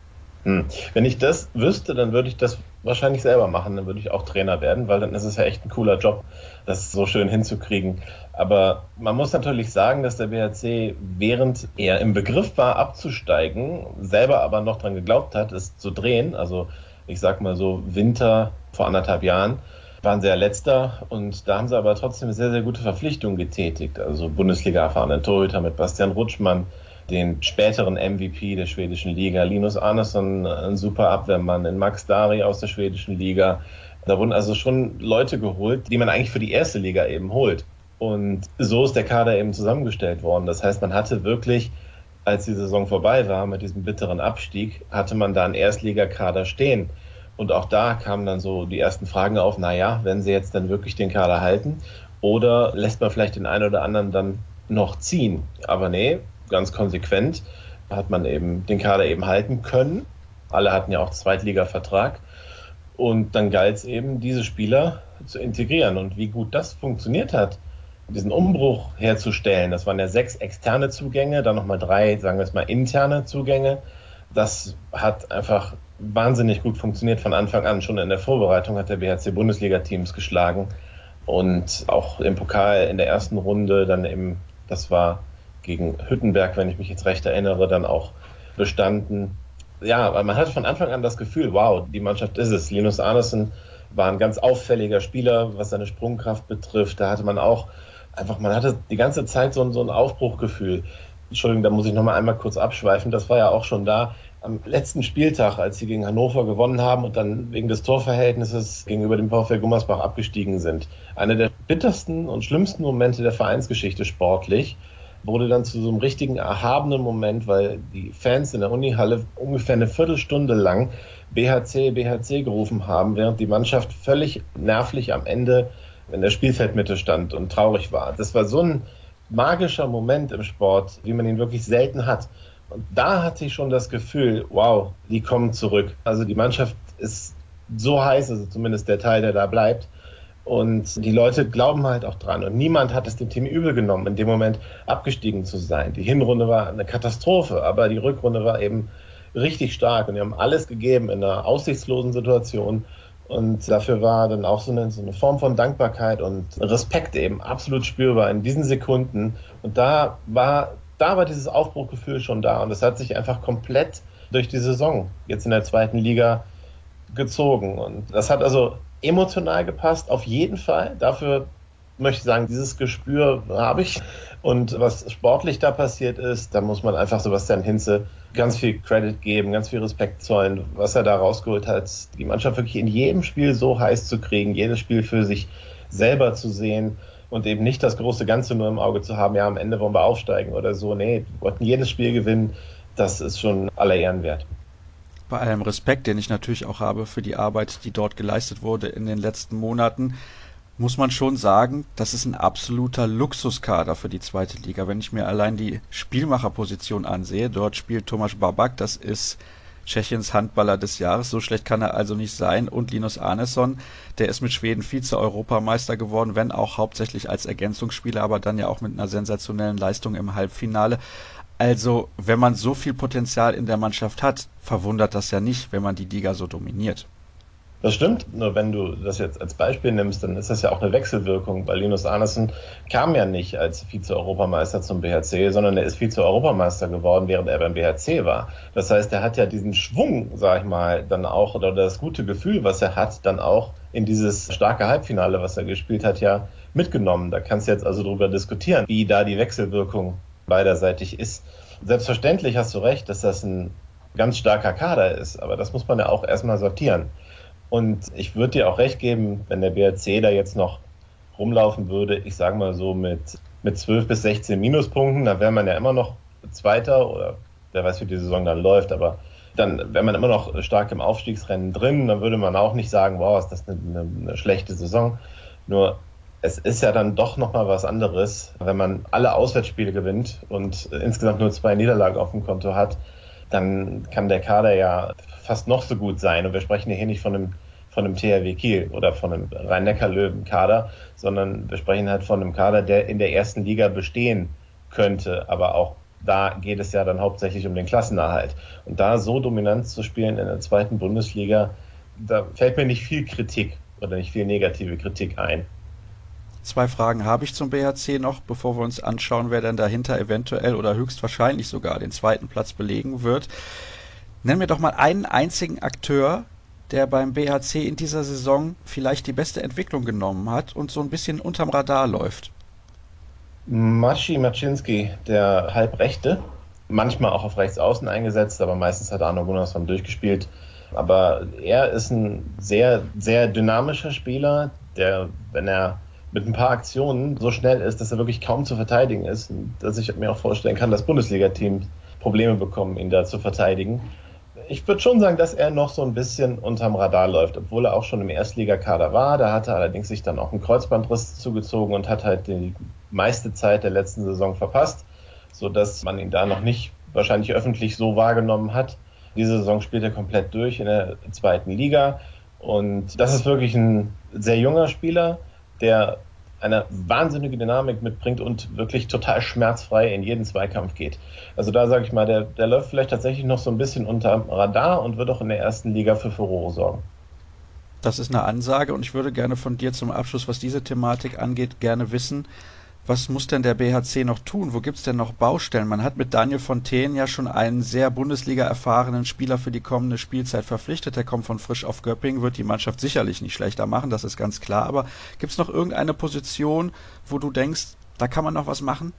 Hm. Wenn ich das wüsste, dann würde ich das wahrscheinlich selber machen. Dann würde ich auch Trainer werden, weil dann ist es ja echt ein cooler Job, das so schön hinzukriegen. Aber man muss natürlich sagen, dass der B H C, während er im Begriff war, abzusteigen, selber aber noch dran geglaubt hat, es zu drehen. Also ich sag mal so Winter vor anderthalb Jahren waren sie ja Letzter und da haben sie aber trotzdem sehr, sehr gute Verpflichtungen getätigt. Also Bundesliga-erfahrenen Torhüter mit Bastian Rutschmann, den späteren M V P der schwedischen Liga, Linus Arnesson, ein super Abwehrmann, in Max Dari aus der schwedischen Liga. Da wurden also schon Leute geholt, die man eigentlich für die erste Liga eben holt. Und so ist der Kader eben zusammengestellt worden. Das heißt, man hatte wirklich, als die Saison vorbei war mit diesem bitteren Abstieg, hatte man da einen Erstligakader stehen. Und auch da kamen dann so die ersten Fragen auf, naja, wenn sie jetzt dann wirklich den Kader halten oder lässt man vielleicht den einen oder anderen dann noch ziehen. Aber nee, ganz konsequent hat man eben den Kader eben halten können. Alle hatten ja auch Zweitliga-Vertrag. Und dann galt es eben, diese Spieler zu integrieren. Und wie gut das funktioniert hat, diesen Umbruch herzustellen, das waren ja sechs externe Zugänge, dann nochmal drei, sagen wir es mal, interne Zugänge. Das hat einfach wahnsinnig gut funktioniert von Anfang an. Schon in der Vorbereitung hat der B H C Bundesliga-Teams geschlagen. Und auch im Pokal in der ersten Runde dann eben, das war gegen Hüttenberg, wenn ich mich jetzt recht erinnere, dann auch bestanden. Ja, aber man hatte von Anfang an das Gefühl, wow, die Mannschaft ist es. Linus Arnesson war ein ganz auffälliger Spieler, was seine Sprungkraft betrifft. Da hatte man auch einfach, man hatte die ganze Zeit so ein, so ein Aufbruchgefühl. Entschuldigung, da muss ich nochmal einmal kurz abschweifen. Das war ja auch schon da am letzten Spieltag, als sie gegen Hannover gewonnen haben und dann wegen des Torverhältnisses gegenüber dem VfL Gummersbach abgestiegen sind. Einer der bittersten und schlimmsten Momente der Vereinsgeschichte sportlich. Wurde dann zu so einem richtigen erhabenen Moment, weil die Fans in der Unihalle ungefähr eine Viertelstunde lang B H C, B H C gerufen haben, während die Mannschaft völlig nervlich am Ende in der Spielfeldmitte stand und traurig war. Das war so ein magischer Moment im Sport, wie man ihn wirklich selten hat. Und da hatte ich schon das Gefühl, wow, die kommen zurück. Also die Mannschaft ist so heiß, also zumindest der Teil, der da bleibt. Und die Leute glauben halt auch dran. Und niemand hat es dem Team übel genommen, in dem Moment abgestiegen zu sein. Die Hinrunde war eine Katastrophe, aber die Rückrunde war eben richtig stark. Und die haben alles gegeben in einer aussichtslosen Situation. Und dafür war dann auch so eine, so eine Form von Dankbarkeit und Respekt eben absolut spürbar in diesen Sekunden. Und da war, da war dieses Aufbruchgefühl schon da. Und das hat sich einfach komplett durch die Saison jetzt in der zweiten Liga gezogen. Und das hat also emotional gepasst, auf jeden Fall. Dafür möchte ich sagen, dieses Gespür habe ich. Und was sportlich da passiert ist, da muss man einfach Sebastian Hinze ganz viel Credit geben, ganz viel Respekt zollen, was er da rausgeholt hat, die Mannschaft wirklich in jedem Spiel so heiß zu kriegen, jedes Spiel für sich selber zu sehen und eben nicht das große Ganze nur im Auge zu haben, ja, am Ende wollen wir aufsteigen oder so. Nee, wir wollten jedes Spiel gewinnen. Das ist schon aller Ehren wert.
Bei allem Respekt, den ich natürlich auch habe für die Arbeit, die dort geleistet wurde in den letzten Monaten, muss man schon sagen, das ist ein absoluter Luxuskader für die zweite Liga. Wenn ich mir allein die Spielmacherposition ansehe, dort spielt Tomáš Babák, das ist Tschechiens Handballer des Jahres, so schlecht kann er also nicht sein, und Linus Arneson, der ist mit Schweden Vize-Europameister geworden, wenn auch hauptsächlich als Ergänzungsspieler, aber dann ja auch mit einer sensationellen Leistung im Halbfinale. Also, wenn man so viel Potenzial in der Mannschaft hat, verwundert das ja nicht, wenn man die Liga so dominiert.
Das stimmt, nur wenn du das jetzt als Beispiel nimmst, dann ist das ja auch eine Wechselwirkung, weil Linus Arneson kam ja nicht als Vize-Europameister zum B H C, sondern er ist Vize-Europameister geworden, während er beim B H C war. Das heißt, er hat ja diesen Schwung, sag ich mal, dann auch, oder das gute Gefühl, was er hat, dann auch in dieses starke Halbfinale, was er gespielt hat, ja mitgenommen. Da kannst du jetzt also drüber diskutieren, wie da die Wechselwirkung beiderseitig ist. Selbstverständlich hast du recht, dass das ein ganz starker Kader ist, aber das muss man ja auch erstmal sortieren. Und ich würde dir auch recht geben, wenn der B H C da jetzt noch rumlaufen würde, ich sage mal so mit, mit zwölf bis sechzehn Minuspunkten, da wäre man ja immer noch Zweiter oder wer weiß, wie die Saison dann läuft, aber dann wäre man immer noch stark im Aufstiegsrennen drin, dann würde man auch nicht sagen, wow, ist das eine, eine, eine schlechte Saison. Nur es ist ja dann doch nochmal was anderes, wenn man alle Auswärtsspiele gewinnt und insgesamt nur zwei Niederlagen auf dem Konto hat, dann kann der Kader ja fast noch so gut sein. Und wir sprechen hier nicht von einem, von einem T H W Kiel oder von einem Rhein-Neckar-Löwen-Kader, sondern wir sprechen halt von einem Kader, der in der ersten Liga bestehen könnte. Aber auch da geht es ja dann hauptsächlich um den Klassenerhalt. Und da so dominant zu spielen in der zweiten Bundesliga, da fällt mir nicht viel Kritik oder nicht viel negative Kritik ein.
Zwei Fragen habe ich zum B H C noch, bevor wir uns anschauen, wer denn dahinter eventuell oder höchstwahrscheinlich sogar den zweiten Platz belegen wird. Nenn mir doch mal einen einzigen Akteur, der beim B H C in dieser Saison vielleicht die beste Entwicklung genommen hat und so ein bisschen unterm Radar läuft.
Maciej Maczynski, der Halbrechte, manchmal auch auf Rechtsaußen eingesetzt, aber meistens hat Arno Gunnarsson durchgespielt. Aber er ist ein sehr, sehr dynamischer Spieler, der, wenn er mit ein paar Aktionen so schnell ist, dass er wirklich kaum zu verteidigen ist, dass ich mir auch vorstellen kann, dass Bundesliga-Teams Probleme bekommen, ihn da zu verteidigen. Ich würde schon sagen, dass er noch so ein bisschen unterm Radar läuft, obwohl er auch schon im Erstligakader war. Da hat er allerdings sich dann auch einen Kreuzbandriss zugezogen und hat halt die meiste Zeit der letzten Saison verpasst, sodass man ihn da noch nicht wahrscheinlich öffentlich so wahrgenommen hat. Diese Saison spielt er komplett durch in der zweiten Liga und das ist wirklich ein sehr junger Spieler, der eine wahnsinnige Dynamik mitbringt und wirklich total schmerzfrei in jeden Zweikampf geht. Also da sage ich mal, der, der läuft vielleicht tatsächlich noch so ein bisschen unter Radar und wird auch in der ersten Liga für Furore sorgen.
Das ist eine Ansage und ich würde gerne von dir zum Abschluss, was diese Thematik angeht, gerne wissen, was muss denn der B H C noch tun? Wo gibt es denn noch Baustellen? Man hat mit Daniel Fontaine ja schon einen sehr Bundesliga-erfahrenen Spieler für die kommende Spielzeit verpflichtet. Der kommt von Frisch auf Göppingen, wird die Mannschaft sicherlich nicht schlechter machen, das ist ganz klar. Aber gibt es noch irgendeine Position, wo du denkst, da kann man noch was machen?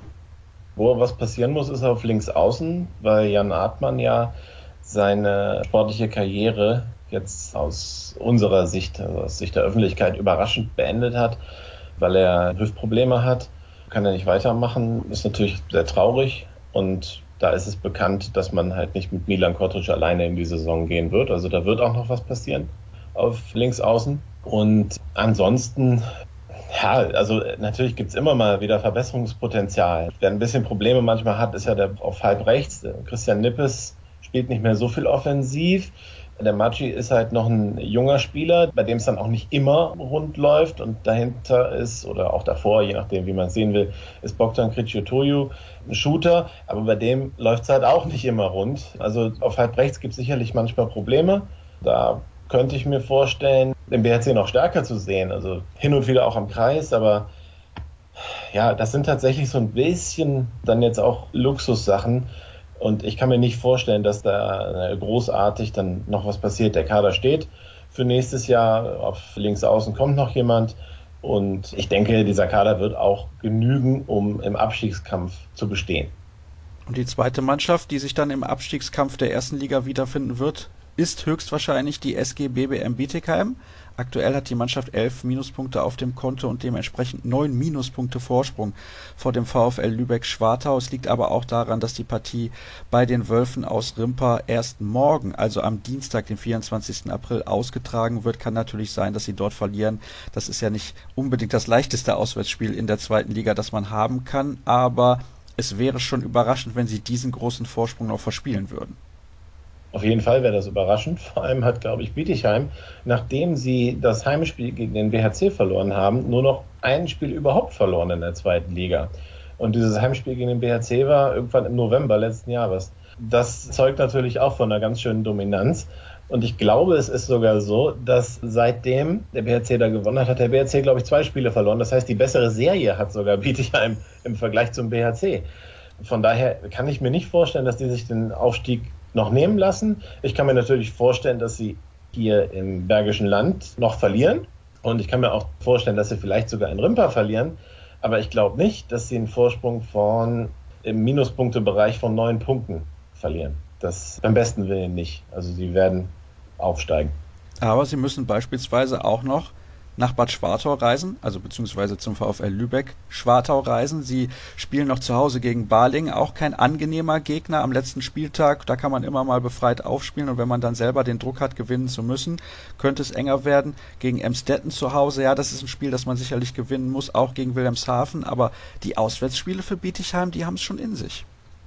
Wo was passieren muss, ist auf links außen, weil Jan Artmann ja seine sportliche Karriere jetzt aus unserer Sicht, also aus Sicht der Öffentlichkeit, überraschend beendet hat, weil er Hüftprobleme hat, kann er nicht weitermachen, ist natürlich sehr traurig und da ist es bekannt, dass man halt nicht mit Milan Kotric alleine in die Saison gehen wird, also da wird auch noch was passieren auf links außen und ansonsten, ja, also natürlich gibt es immer mal wieder Verbesserungspotenzial. Wer ein bisschen Probleme manchmal hat, ist ja der auf halb rechts, Christian Nippes spielt nicht mehr so viel offensiv, Der Maggi ist halt noch ein junger Spieler, bei dem es dann auch nicht immer rund läuft und dahinter ist, oder auch davor, je nachdem wie man es sehen will, ist Bogdan Kriciotoiu ein Shooter, aber bei dem läuft es halt auch nicht immer rund. Also auf halb rechts gibt es sicherlich manchmal Probleme. Da könnte ich mir vorstellen, den B H C noch stärker zu sehen, also hin und wieder auch am Kreis, aber ja, das sind tatsächlich so ein bisschen dann jetzt auch Luxussachen. Und ich kann mir nicht vorstellen, dass da großartig dann noch was passiert. Der Kader steht für nächstes Jahr. Auf links außen kommt noch jemand. Und ich denke, dieser Kader wird auch genügen, um im Abstiegskampf zu bestehen.
Und die zweite Mannschaft, die sich dann im Abstiegskampf der ersten Liga wiederfinden wird, ist höchstwahrscheinlich die S G B B M Bietigheim. Aktuell hat die Mannschaft elf Minuspunkte auf dem Konto und dementsprechend neun Minuspunkte Vorsprung vor dem VfL Lübeck-Schwartau. Es liegt aber auch daran, dass die Partie bei den Wölfen aus Rimpa erst morgen, also am Dienstag, den vierundzwanzigsten April, ausgetragen wird. Kann natürlich sein, dass sie dort verlieren. Das ist ja nicht unbedingt das leichteste Auswärtsspiel in der zweiten Liga, das man haben kann, aber es wäre schon überraschend, wenn sie diesen großen Vorsprung noch verspielen würden.
Auf jeden Fall wäre das überraschend. Vor allem hat, glaube ich, Bietigheim, nachdem sie das Heimspiel gegen den B H C verloren haben, nur noch ein Spiel überhaupt verloren in der zweiten Liga. Und dieses Heimspiel gegen den B H C war irgendwann im November letzten Jahres. Das zeugt natürlich auch von einer ganz schönen Dominanz. Und ich glaube, es ist sogar so, dass seitdem der B H C da gewonnen hat, hat der B H C, glaube ich, zwei Spiele verloren. Das heißt, die bessere Serie hat sogar Bietigheim im Vergleich zum B H C. Von daher kann ich mir nicht vorstellen, dass die sich den Aufstieg noch nehmen lassen. Ich kann mir natürlich vorstellen, dass sie hier im Bergischen Land noch verlieren. Und ich kann mir auch vorstellen, dass sie vielleicht sogar in Rimpa verlieren. Aber ich glaube nicht, dass sie einen Vorsprung von im Minuspunktebereich von neun Punkten verlieren. Das beim besten Willen nicht. Also sie werden aufsteigen.
Aber sie müssen beispielsweise auch noch nach Bad Schwartau reisen, also beziehungsweise zum VfL Lübeck Schwartau reisen. Sie spielen noch zu Hause gegen Balingen, auch kein angenehmer Gegner am letzten Spieltag. Da kann man immer mal befreit aufspielen und wenn man dann selber den Druck hat, gewinnen zu müssen, könnte es enger werden. Gegen Emstetten zu Hause, ja, das ist ein Spiel, das man sicherlich gewinnen muss, auch gegen Wilhelmshaven, aber die Auswärtsspiele für Bietigheim, die haben es schon in sich.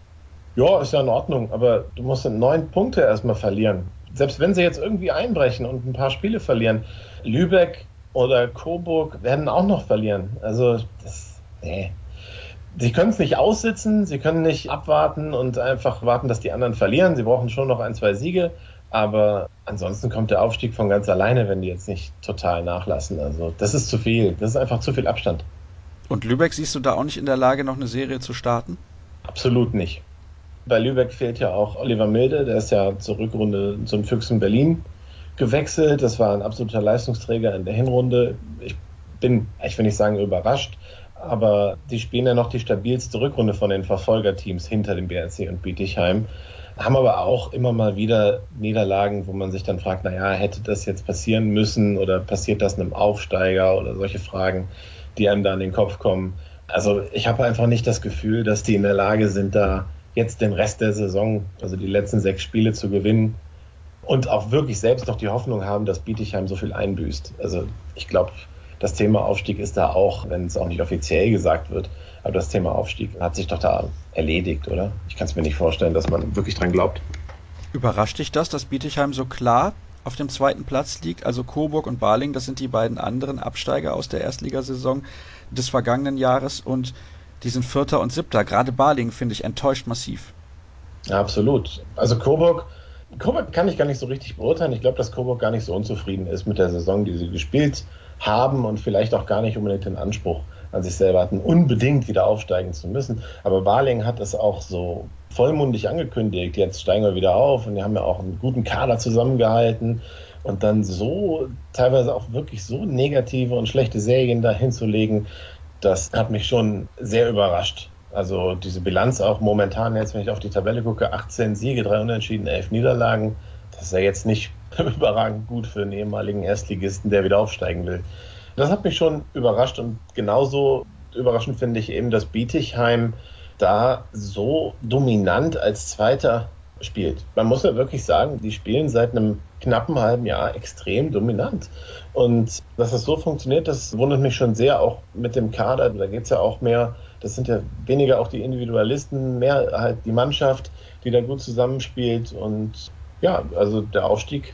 Ja, ist ja in Ordnung, aber du musst neun Punkte erstmal verlieren. Selbst wenn sie jetzt irgendwie einbrechen und ein paar Spiele verlieren, Lübeck oder Coburg werden auch noch verlieren. Also, das, nee. Sie können es nicht aussitzen, sie können nicht abwarten und einfach warten, dass die anderen verlieren. Sie brauchen schon noch ein, zwei Siege, aber ansonsten kommt der Aufstieg von ganz alleine, wenn die jetzt nicht total nachlassen. Also, das ist zu viel. Das ist einfach zu viel Abstand.
Und Lübeck siehst du da auch nicht in der Lage, noch eine Serie zu starten?
Absolut nicht. Bei Lübeck fehlt ja auch Oliver Milde, der ist ja zur Rückrunde zum Füchsen Berlin gewechselt. Das war ein absoluter Leistungsträger in der Hinrunde. Ich bin, ich will nicht sagen überrascht, aber die spielen ja noch die stabilste Rückrunde von den Verfolgerteams hinter dem B R C und Bietigheim. Haben aber auch immer mal wieder Niederlagen, wo man sich dann fragt, naja, hätte das jetzt passieren müssen oder passiert das einem Aufsteiger oder solche Fragen, die einem da in den Kopf kommen. Also ich habe einfach nicht das Gefühl, dass die in der Lage sind, da jetzt den Rest der Saison, also die letzten sechs Spiele zu gewinnen. Und auch wirklich selbst noch die Hoffnung haben, dass Bietigheim so viel einbüßt. Also ich glaube, das Thema Aufstieg ist da auch, wenn es auch nicht offiziell gesagt wird, aber das Thema Aufstieg hat sich doch da erledigt, oder? Ich kann es mir nicht vorstellen, dass man wirklich dran glaubt.
Überrascht dich das, dass Bietigheim so klar auf dem zweiten Platz liegt? Also Coburg und Balingen, das sind die beiden anderen Absteiger aus der Erstligasaison des vergangenen Jahres und die sind Vierter und Siebter. Gerade Balingen, finde ich, enttäuscht massiv.
Ja, absolut. Also Coburg Coburg kann ich gar nicht so richtig beurteilen. Ich glaube, dass Coburg gar nicht so unzufrieden ist mit der Saison, die sie gespielt haben und vielleicht auch gar nicht unbedingt den Anspruch an sich selber hatten, unbedingt wieder aufsteigen zu müssen. Aber Balingen hat es auch so vollmundig angekündigt, jetzt steigen wir wieder auf und die haben ja auch einen guten Kader zusammengehalten und dann so teilweise auch wirklich so negative und schlechte Serien da hinzulegen, das hat mich schon sehr überrascht. Also diese Bilanz auch momentan jetzt, wenn ich auf die Tabelle gucke, achtzehn Siege, drei Unentschieden, elf Niederlagen. Das ist ja jetzt nicht überragend gut für einen ehemaligen Erstligisten, der wieder aufsteigen will. Das hat mich schon überrascht und genauso überraschend finde ich eben, dass Bietigheim da so dominant als Zweiter spielt. Man muss ja wirklich sagen, die spielen seit einem knappen halben Jahr extrem dominant. Und dass das so funktioniert, das wundert mich schon sehr, auch mit dem Kader. Da geht es ja auch mehr, das sind ja weniger auch die Individualisten, mehr halt die Mannschaft, die da gut zusammenspielt. Und ja, also der Aufstieg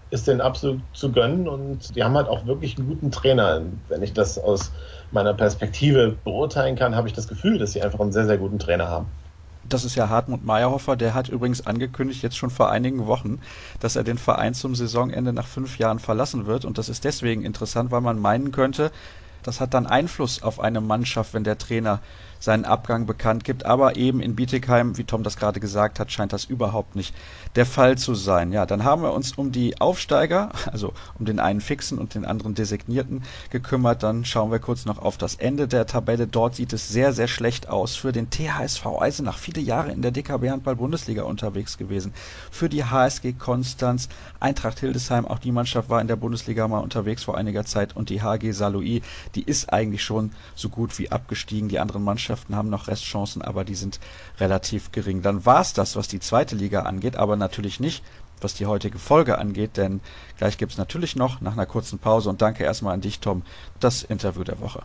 ist denen absolut zu gönnen und die haben halt auch wirklich einen guten Trainer. Wenn ich das aus meiner Perspektive beurteilen kann, habe ich das Gefühl, dass sie einfach einen sehr, sehr guten Trainer haben.
Das ist ja Hartmut Mayerhofer, der hat übrigens angekündigt, jetzt schon vor einigen Wochen, dass er den Verein zum Saisonende nach fünf Jahren verlassen wird. Und das ist deswegen interessant, weil man meinen könnte, das hat dann Einfluss auf eine Mannschaft, wenn der Trainer seinen Abgang bekannt gibt. Aber eben in Bietigheim, wie Tom das gerade gesagt hat, scheint das überhaupt nicht der Fall zu sein. Ja, dann haben wir uns um die Aufsteiger, also um den einen Fixen und den anderen Designierten gekümmert. Dann schauen wir kurz noch auf das Ende der Tabelle. Dort sieht es sehr, sehr schlecht aus für den T H S V Eisenach. Viele Jahre in der D K B-Handball-Bundesliga unterwegs gewesen. Für die H S G Konstanz, Eintracht Hildesheim, auch die Mannschaft war in der Bundesliga mal unterwegs vor einiger Zeit. Und die H G Saarlouis, die ist eigentlich schon so gut wie abgestiegen. Die anderen Mannschaften haben noch Restchancen, aber die sind relativ gering. Dann war es das, was die zweite Liga angeht, aber natürlich nicht, was die heutige Folge angeht, denn gleich gibt es natürlich noch, nach einer kurzen Pause, und danke erstmal an dich, Tom, das Interview der Woche.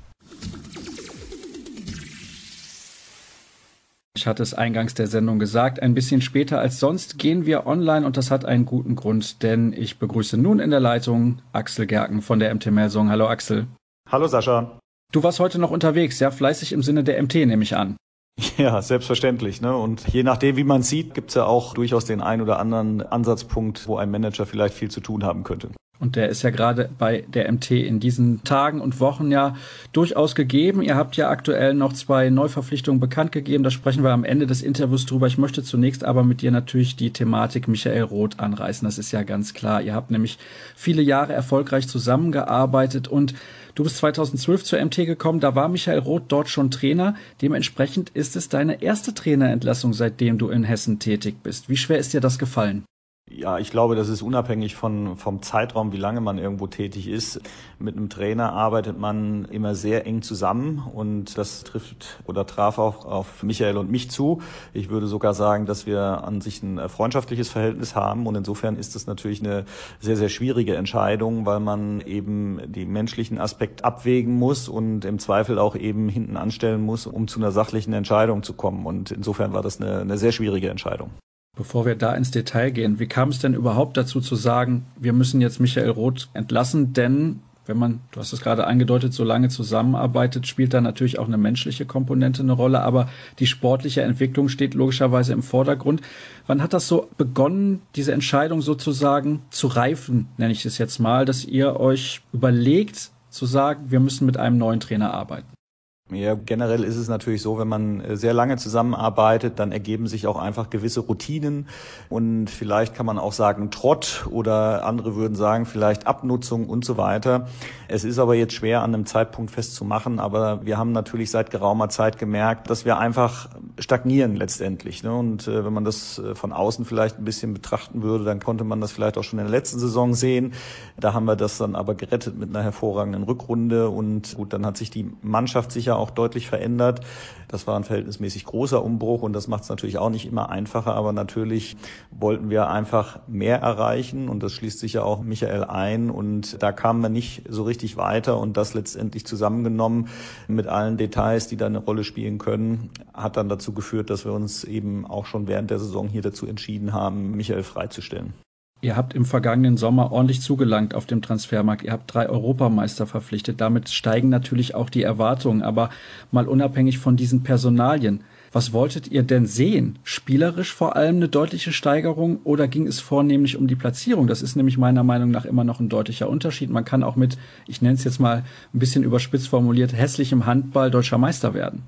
Ich hatte es eingangs der Sendung gesagt, ein bisschen später als sonst gehen wir online und das hat einen guten Grund, denn ich begrüße nun in der Leitung Axel Gerken von der M T Melsung. Hallo Axel.
Hallo Sascha.
Du warst heute noch unterwegs, ja, fleißig im Sinne der M T, nehme ich an.
Ja, selbstverständlich. Ne? Und je nachdem, wie man sieht, gibt es ja auch durchaus den einen oder anderen Ansatzpunkt, wo ein Manager vielleicht viel zu tun haben könnte.
Und der ist ja gerade bei der M T in diesen Tagen und Wochen ja durchaus gegeben. Ihr habt ja aktuell noch zwei Neuverpflichtungen bekannt gegeben. Da sprechen wir am Ende des Interviews drüber. Ich möchte zunächst aber mit dir natürlich die Thematik Michael Roth anreißen. Das ist ja ganz klar. Ihr habt nämlich viele Jahre erfolgreich zusammengearbeitet und du bist zweitausendzwölf zur M T gekommen. Da war Michael Roth dort schon Trainer. Dementsprechend ist es deine erste Trainerentlassung, seitdem du in Hessen tätig bist. Wie schwer ist dir das gefallen?
Ja, ich glaube, das ist unabhängig von, vom Zeitraum, wie lange man irgendwo tätig ist. Mit einem Trainer arbeitet man immer sehr eng zusammen und das trifft oder traf auch auf Michael und mich zu. Ich würde sogar sagen, dass wir an sich ein freundschaftliches Verhältnis haben und insofern ist das natürlich eine sehr, sehr schwierige Entscheidung, weil man eben den menschlichen Aspekt abwägen muss und im Zweifel auch eben hinten anstellen muss, um zu einer sachlichen Entscheidung zu kommen und insofern war das eine, eine sehr schwierige Entscheidung.
Bevor wir da ins Detail gehen, wie kam es denn überhaupt dazu zu sagen, wir müssen jetzt Michael Roth entlassen? Denn wenn man, du hast es gerade angedeutet, so lange zusammenarbeitet, spielt da natürlich auch eine menschliche Komponente eine Rolle, aber die sportliche Entwicklung steht logischerweise im Vordergrund. Wann hat das so begonnen, diese Entscheidung sozusagen zu reifen, nenne ich es jetzt mal, dass ihr euch überlegt zu sagen, wir müssen mit einem neuen Trainer arbeiten?
Ja, generell ist es natürlich so, wenn man sehr lange zusammenarbeitet, dann ergeben sich auch einfach gewisse Routinen und vielleicht kann man auch sagen Trott oder andere würden sagen vielleicht Abnutzung und so weiter. Es ist aber jetzt schwer an einem Zeitpunkt festzumachen, aber wir haben natürlich seit geraumer Zeit gemerkt, dass wir einfach stagnieren letztendlich. Und wenn man das von außen vielleicht ein bisschen betrachten würde, dann konnte man das vielleicht auch schon in der letzten Saison sehen. Da haben wir das dann aber gerettet mit einer hervorragenden Rückrunde und gut, dann hat sich die Mannschaft sicher auch deutlich verändert. Das war ein verhältnismäßig großer Umbruch und das macht es natürlich auch nicht immer einfacher, aber natürlich wollten wir einfach mehr erreichen und das schließt sich ja auch Michael ein und da kamen wir nicht so richtig weiter und das letztendlich zusammengenommen mit allen Details, die da eine Rolle spielen können, hat dann dazu geführt, dass wir uns eben auch schon während der Saison hier dazu entschieden haben, Michael freizustellen.
Ihr habt im vergangenen Sommer ordentlich zugelangt auf dem Transfermarkt. Ihr habt drei Europameister verpflichtet. Damit steigen natürlich auch die Erwartungen. Aber mal unabhängig von diesen Personalien, was wolltet ihr denn sehen? Spielerisch vor allem eine deutliche Steigerung oder ging es vornehmlich um die Platzierung? Das ist nämlich meiner Meinung nach immer noch ein deutlicher Unterschied. Man kann auch mit, ich nenne es jetzt mal ein bisschen überspitzt formuliert, hässlichem Handball deutscher Meister werden.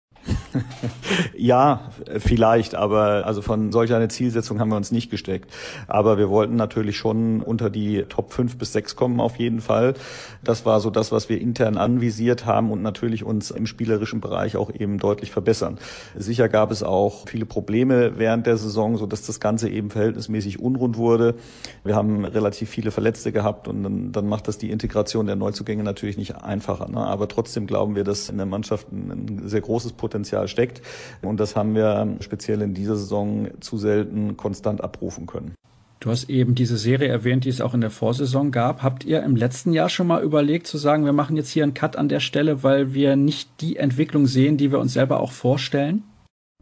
Ja, vielleicht, aber also von solch einer Zielsetzung haben wir uns nicht gesteckt. Aber wir wollten natürlich schon unter die Top fünf bis sechs kommen auf jeden Fall. Das war so das, was wir intern anvisiert haben und natürlich uns im spielerischen Bereich auch eben deutlich verbessern. Sicher gab es auch viele Probleme während der Saison, sodass das Ganze eben verhältnismäßig unrund wurde. Wir haben relativ viele Verletzte gehabt und dann, dann macht das die Integration der Neuzugänge natürlich nicht einfacher. Ne? Aber trotzdem glauben wir, dass in der Mannschaft ein sehr großes Potenzial steckt. Und das haben wir speziell in dieser Saison zu selten konstant abrufen können.
Du hast eben diese Serie erwähnt, die es auch in der Vorsaison gab. Habt ihr im letzten Jahr schon mal überlegt zu sagen, wir machen jetzt hier einen Cut an der Stelle, weil wir nicht die Entwicklung sehen, die wir uns selber auch vorstellen?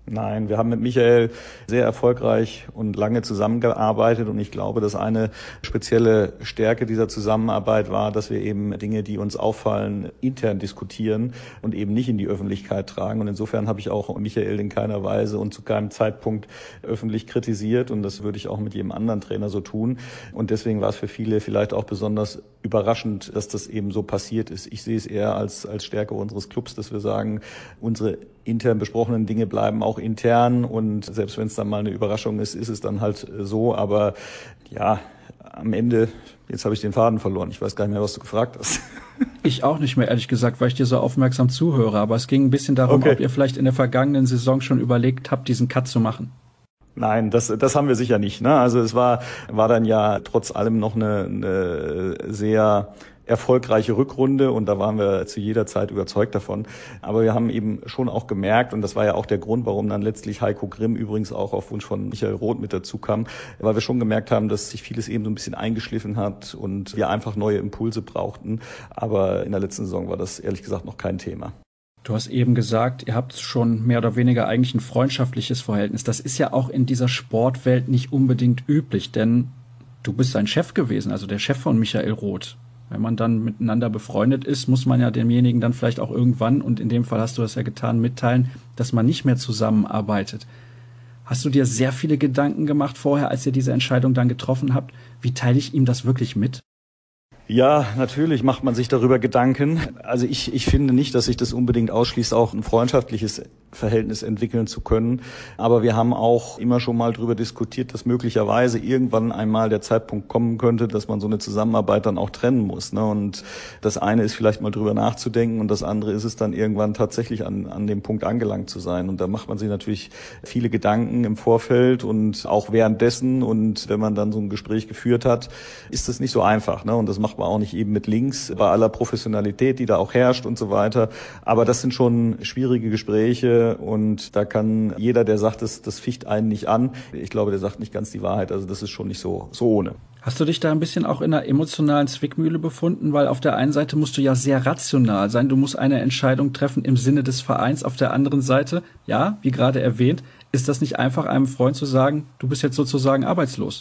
Nein, wir haben mit Michael sehr erfolgreich und lange zusammengearbeitet und ich glaube, dass eine spezielle Stärke dieser Zusammenarbeit war, dass wir eben Dinge, die uns auffallen, intern diskutieren und eben nicht in die Öffentlichkeit tragen. Und insofern habe ich auch Michael in keiner Weise und zu keinem Zeitpunkt öffentlich kritisiert und das würde ich auch mit jedem anderen Trainer so tun. Und deswegen war es für viele vielleicht auch besonders überraschend, dass das eben so passiert ist. Ich sehe es eher als, als Stärke unseres Clubs, dass wir sagen, unsere intern besprochenen Dinge bleiben auch intern und selbst wenn es dann mal eine Überraschung ist, ist es dann halt so. Aber ja, am Ende, jetzt habe ich den Faden verloren. Ich weiß gar nicht mehr, was du gefragt hast.
Ich auch nicht mehr, ehrlich gesagt, weil ich dir so aufmerksam zuhöre. Aber es ging ein bisschen darum, okay, ob ihr vielleicht in der vergangenen Saison schon überlegt habt, diesen Cut zu machen.
Nein, das, das haben wir sicher nicht. Ne? Also es war, war dann ja trotz allem noch eine, eine sehr erfolgreiche Rückrunde und da waren wir zu jeder Zeit überzeugt davon. Aber wir haben eben schon auch gemerkt, und das war ja auch der Grund, warum dann letztlich Heiko Grimm übrigens auch auf Wunsch von Michael Roth mit dazu kam, weil wir schon gemerkt haben, dass sich vieles eben so ein bisschen eingeschliffen hat und wir einfach neue Impulse brauchten. Aber in der letzten Saison war das ehrlich gesagt noch kein Thema.
Du hast eben gesagt, ihr habt schon mehr oder weniger eigentlich ein freundschaftliches Verhältnis. Das ist ja auch in dieser Sportwelt nicht unbedingt üblich, denn du bist sein Chef gewesen, also der Chef von Michael Roth. Wenn man dann miteinander befreundet ist, muss man ja demjenigen dann vielleicht auch irgendwann, und in dem Fall hast du das ja getan, mitteilen, dass man nicht mehr zusammenarbeitet. Hast du dir sehr viele Gedanken gemacht vorher, als ihr diese Entscheidung dann getroffen habt? Wie teile ich ihm das wirklich mit?
Ja, natürlich macht man sich darüber Gedanken. Also ich, ich finde nicht, dass sich das unbedingt ausschließt, auch ein freundschaftliches Verhältnis entwickeln zu können. Aber wir haben auch immer schon mal darüber diskutiert, dass möglicherweise irgendwann einmal der Zeitpunkt kommen könnte, dass man so eine Zusammenarbeit dann auch trennen muss. Ne? Und das eine ist vielleicht mal drüber nachzudenken und das andere ist es dann irgendwann tatsächlich an, an dem Punkt angelangt zu sein. Und da macht man sich natürlich viele Gedanken im Vorfeld und auch währenddessen. Und wenn man dann so ein Gespräch geführt hat, ist das nicht so einfach. Ne? Und das macht man auch nicht eben mit links, bei aller Professionalität, die da auch herrscht und so weiter. Aber das sind schon schwierige Gespräche und da kann jeder, der sagt, das, das ficht einen nicht an, ich glaube, der sagt nicht ganz die Wahrheit. Also das ist schon nicht so, so ohne.
Hast du dich da ein bisschen auch in einer emotionalen Zwickmühle befunden? Weil auf der einen Seite musst du ja sehr rational sein. Du musst eine Entscheidung treffen im Sinne des Vereins. Auf der anderen Seite, ja, wie gerade erwähnt, ist das nicht einfach einem Freund zu sagen, du bist jetzt sozusagen arbeitslos?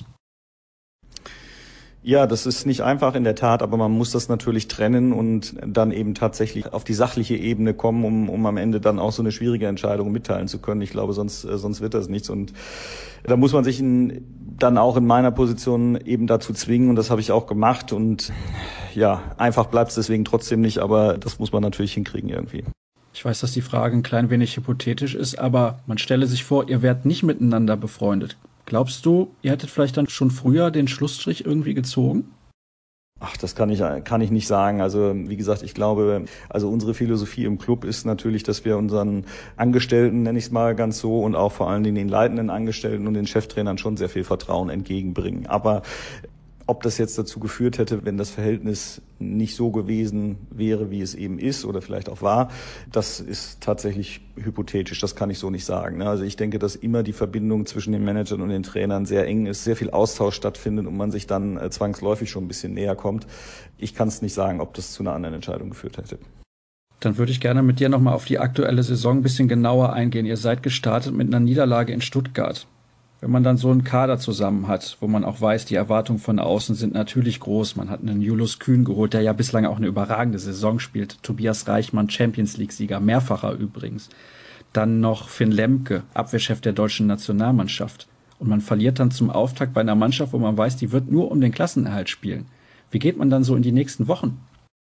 Ja, das ist nicht einfach in der Tat, aber man muss das natürlich trennen und dann eben tatsächlich auf die sachliche Ebene kommen, um, um am Ende dann auch so eine schwierige Entscheidung mitteilen zu können. Ich glaube, sonst, sonst wird das nichts. Und da muss man sich in, dann auch in meiner Position eben dazu zwingen und das habe ich auch gemacht. Und ja, einfach bleibt es deswegen trotzdem nicht, aber das muss man natürlich hinkriegen irgendwie.
Ich weiß, dass die Frage ein klein wenig hypothetisch ist, aber man stelle sich vor, ihr werdet nicht miteinander befreundet. Glaubst du, ihr hättet vielleicht dann schon früher den Schlussstrich irgendwie gezogen?
Ach, das kann ich, kann ich nicht sagen. Also, wie gesagt, ich glaube, also unsere Philosophie im Club ist natürlich, dass wir unseren Angestellten, nenne ich es mal ganz so, und auch vor allen Dingen den leitenden Angestellten und den Cheftrainern schon sehr viel Vertrauen entgegenbringen. Aber ob das jetzt dazu geführt hätte, wenn das Verhältnis nicht so gewesen wäre, wie es eben ist oder vielleicht auch war, das ist tatsächlich hypothetisch, das kann ich so nicht sagen. Also ich denke, dass immer die Verbindung zwischen den Managern und den Trainern sehr eng ist, sehr viel Austausch stattfindet und man sich dann zwangsläufig schon ein bisschen näher kommt. Ich kann es nicht sagen, ob das zu einer anderen Entscheidung geführt hätte.
Dann würde ich gerne mit dir nochmal auf die aktuelle Saison ein bisschen genauer eingehen. Ihr seid gestartet mit einer Niederlage in Stuttgart. Wenn man dann so einen Kader zusammen hat, wo man auch weiß, die Erwartungen von außen sind natürlich groß. Man hat einen Julius Kühn geholt, der ja bislang auch eine überragende Saison spielt. Tobias Reichmann, Champions-League-Sieger, mehrfacher übrigens. Dann noch Finn Lemke, Abwehrchef der deutschen Nationalmannschaft. Und man verliert dann zum Auftakt bei einer Mannschaft, wo man weiß, die wird nur um den Klassenerhalt spielen. Wie geht man dann so in die nächsten Wochen?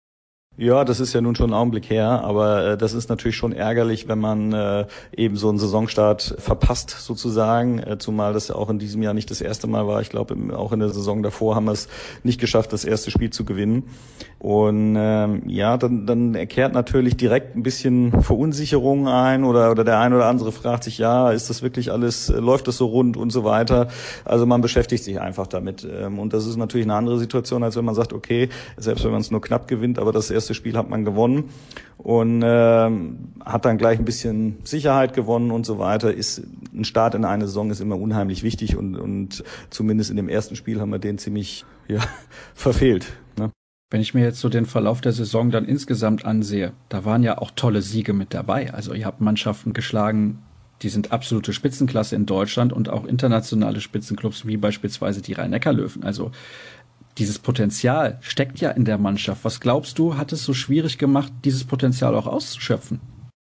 Ja, das ist ja nun schon ein Augenblick her, aber äh, das ist natürlich schon ärgerlich, wenn man äh, eben so einen Saisonstart verpasst sozusagen, äh, zumal das ja auch in diesem Jahr nicht das erste Mal war. Ich glaube, auch in der Saison davor haben wir es nicht geschafft, das erste Spiel zu gewinnen. Und ähm, ja, dann, dann erkehrt natürlich direkt ein bisschen Verunsicherung ein oder, oder der eine oder andere fragt sich, ja, ist das wirklich alles, äh, läuft das so rund und so weiter. Also man beschäftigt sich einfach damit. Ähm, und das ist natürlich eine andere Situation, als wenn man sagt, okay, selbst wenn man es nur knapp gewinnt, aber das erste Das Spiel hat man gewonnen und äh, hat dann gleich ein bisschen Sicherheit gewonnen und so weiter. Ist ein Start in eine Saison ist immer unheimlich wichtig und, und zumindest in dem ersten Spiel haben wir den ziemlich ja, verfehlt. Ne?
Wenn ich mir jetzt so den Verlauf der Saison dann insgesamt ansehe, da waren ja auch tolle Siege mit dabei. Also ihr habt Mannschaften geschlagen die sind absolute Spitzenklasse in Deutschland und auch internationale Spitzenclubs wie beispielsweise die Rhein-Neckar-Löwen. Also dieses Potenzial steckt ja in der Mannschaft. Was glaubst du, hat es so schwierig gemacht, dieses Potenzial auch auszuschöpfen?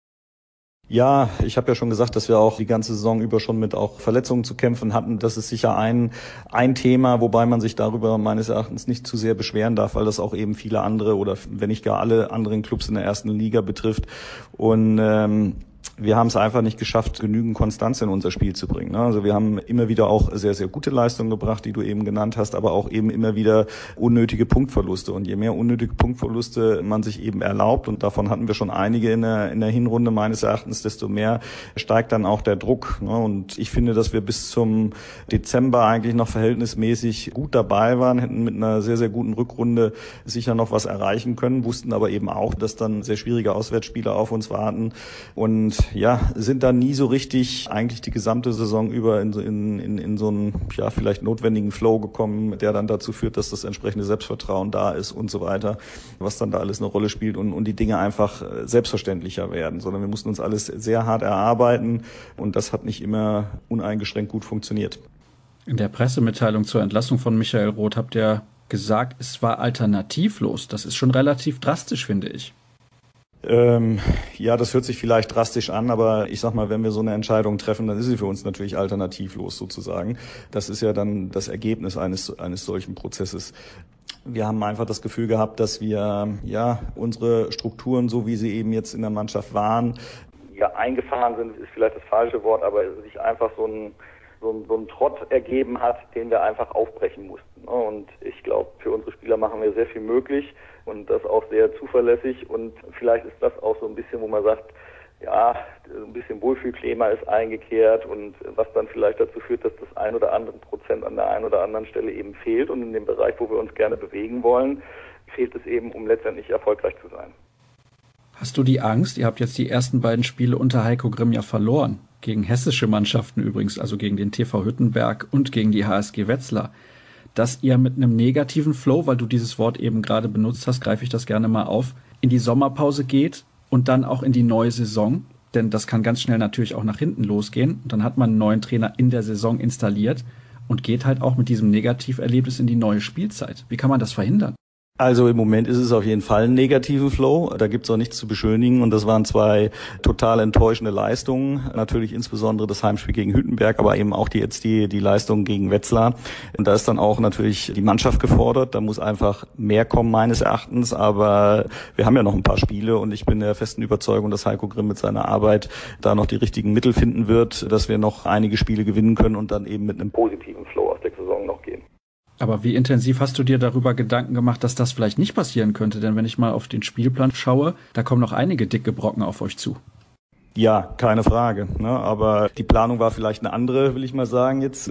Ja, ich habe ja schon gesagt, dass wir auch die ganze Saison über schon mit auch Verletzungen zu kämpfen hatten. Das ist sicher ein ein Thema, wobei man sich darüber meines Erachtens nicht zu sehr beschweren darf, weil das auch eben viele andere oder wenn nicht gar alle anderen Clubs in der ersten Liga betrifft. Und ähm, wir haben es einfach nicht geschafft, genügend Konstanz in unser Spiel zu bringen. Also wir haben immer wieder auch sehr, sehr gute Leistungen gebracht, die du eben genannt hast, aber auch eben immer wieder unnötige Punktverluste. Und je mehr unnötige Punktverluste man sich eben erlaubt, und davon hatten wir schon einige in der, in der Hinrunde meines Erachtens, desto mehr steigt dann auch der Druck. Und ich finde, dass wir bis zum Dezember eigentlich noch verhältnismäßig gut dabei waren, hätten mit einer sehr, sehr guten Rückrunde sicher noch was erreichen können, wussten aber eben auch, dass dann sehr schwierige Auswärtsspiele auf uns warten und ja, sind dann nie so richtig eigentlich die gesamte Saison über in, in, in, in so einen, ja, vielleicht notwendigen Flow gekommen, der dann dazu führt, dass das entsprechende Selbstvertrauen da ist und so weiter, was dann da alles eine Rolle spielt und, und die Dinge einfach selbstverständlicher werden, sondern wir mussten uns alles sehr hart erarbeiten und das hat nicht immer uneingeschränkt gut funktioniert.
In der Pressemitteilung zur Entlassung von Michael Roth habt ihr gesagt, es war alternativlos. Das ist schon relativ drastisch, finde ich.
Ähm, ja, das hört sich vielleicht drastisch an, aber ich sag mal, wenn wir so eine Entscheidung treffen, dann ist sie für uns natürlich alternativlos sozusagen. Das ist ja dann das Ergebnis eines eines solchen Prozesses. Wir haben einfach das Gefühl gehabt, dass wir ja unsere Strukturen, so wie sie eben jetzt in der Mannschaft waren, ja eingefahren sind, ist vielleicht das falsche Wort, aber sich einfach so ein so ein, so ein Trott ergeben hat, den wir einfach aufbrechen mussten. Und ich glaube, für unsere Spieler machen wir sehr viel möglich und das auch sehr zuverlässig und vielleicht ist das auch so ein bisschen, wo man sagt, ja, ein bisschen Wohlfühlklima ist eingekehrt und was dann vielleicht dazu führt, dass das ein oder andere Prozent an der einen oder anderen Stelle eben fehlt und in dem Bereich, wo wir uns gerne bewegen wollen, fehlt es eben, um letztendlich erfolgreich zu sein.
Hast du die Angst, ihr habt jetzt die ersten beiden Spiele unter Heiko Grimm ja verloren, gegen hessische Mannschaften übrigens, also gegen den T V Hüttenberg und gegen die H S G Wetzlar, dass ihr mit einem negativen Flow, weil du dieses Wort eben gerade benutzt hast, greife ich das gerne mal auf, in die Sommerpause geht und dann auch in die neue Saison, denn das kann ganz schnell natürlich auch nach hinten losgehen und dann hat man einen neuen Trainer in der Saison installiert und geht halt auch mit diesem Negativerlebnis in die neue Spielzeit. Wie kann man das verhindern?
Also im Moment ist es auf jeden Fall ein negativen Flow. Da gibt's auch nichts zu beschönigen. Und das waren zwei total enttäuschende Leistungen. Natürlich insbesondere das Heimspiel gegen Hüttenberg, aber eben auch die, jetzt die, die Leistung gegen Wetzlar. Und da ist dann auch natürlich die Mannschaft gefordert. Da muss einfach mehr kommen meines Erachtens. Aber wir haben ja noch ein paar Spiele und ich bin der festen Überzeugung, dass Heiko Grimm mit seiner Arbeit da noch die richtigen Mittel finden wird, dass wir noch einige Spiele gewinnen können und dann eben mit einem positiven Flow aus der Saison noch gehen.
Aber wie intensiv hast du dir darüber Gedanken gemacht, dass das vielleicht nicht passieren könnte? Denn wenn ich mal auf den Spielplan schaue, da kommen noch einige dicke Brocken auf euch zu.
Ja, keine Frage. Ne? Aber die Planung war vielleicht eine andere, will ich mal sagen. Jetzt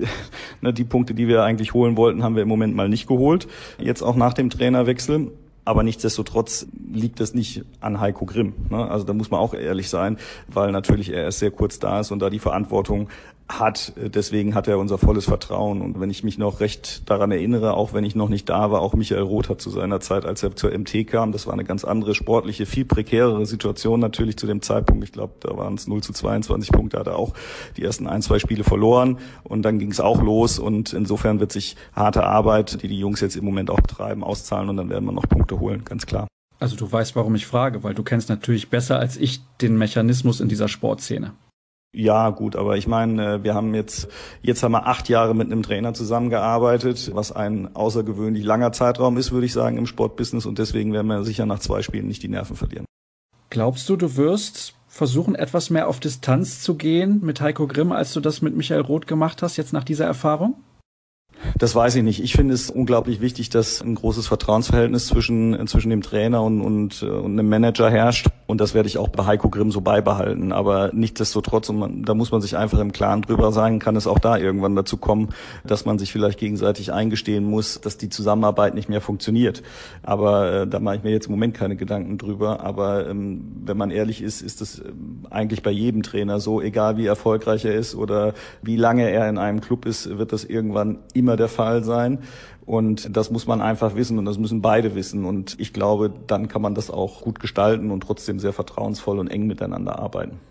ne, die Punkte, die wir eigentlich holen wollten, haben wir im Moment mal nicht geholt. Jetzt auch nach dem Trainerwechsel. Aber nichtsdestotrotz liegt das nicht an Heiko Grimm. Ne? Also da muss man auch ehrlich sein, weil natürlich er erst sehr kurz da ist und da die Verantwortung hat. Deswegen hat er unser volles Vertrauen. Und wenn ich mich noch recht daran erinnere, auch wenn ich noch nicht da war, auch Michael Roth hat zu seiner Zeit, als er zur M T kam, das war eine ganz andere sportliche, viel prekärere Situation natürlich zu dem Zeitpunkt. Ich glaube, da waren es null zu zweiundzwanzig Punkte, hat er auch die ersten ein, zwei Spiele verloren. Und dann ging es auch los. Und insofern wird sich harte Arbeit, die die Jungs jetzt im Moment auch betreiben, auszahlen. Und dann werden wir noch Punkte holen, ganz klar.
Also du weißt, warum ich frage, weil du kennst natürlich besser als ich den Mechanismus in dieser Sportszene.
Ja, gut, aber ich meine, wir haben jetzt, jetzt haben wir acht Jahre mit einem Trainer zusammengearbeitet, was ein außergewöhnlich langer Zeitraum ist, würde ich sagen, im Sportbusiness und deswegen werden wir sicher nach zwei Spielen nicht die Nerven verlieren.
Glaubst du, du wirst versuchen, etwas mehr auf Distanz zu gehen mit Heiko Grimm, als du das mit Michael Roth gemacht hast, jetzt nach dieser Erfahrung?
Das weiß ich nicht. Ich finde es unglaublich wichtig, dass ein großes Vertrauensverhältnis zwischen zwischen dem Trainer und und, und einem Manager herrscht. Und das werde ich auch bei Heiko Grimm so beibehalten. Aber nichtsdestotrotz, und man, da muss man sich einfach im Klaren drüber sein, kann es auch da irgendwann dazu kommen, dass man sich vielleicht gegenseitig eingestehen muss, dass die Zusammenarbeit nicht mehr funktioniert. Aber äh, da mache ich mir jetzt im Moment keine Gedanken drüber. Aber ähm, wenn man ehrlich ist, ist es ähm, eigentlich bei jedem Trainer so, egal wie erfolgreich er ist oder wie lange er in einem Club ist, wird das irgendwann immer der Fall sein. Und das muss man einfach wissen und das müssen beide wissen. Und ich glaube, dann kann man das auch gut gestalten und trotzdem sehr vertrauensvoll und eng miteinander arbeiten.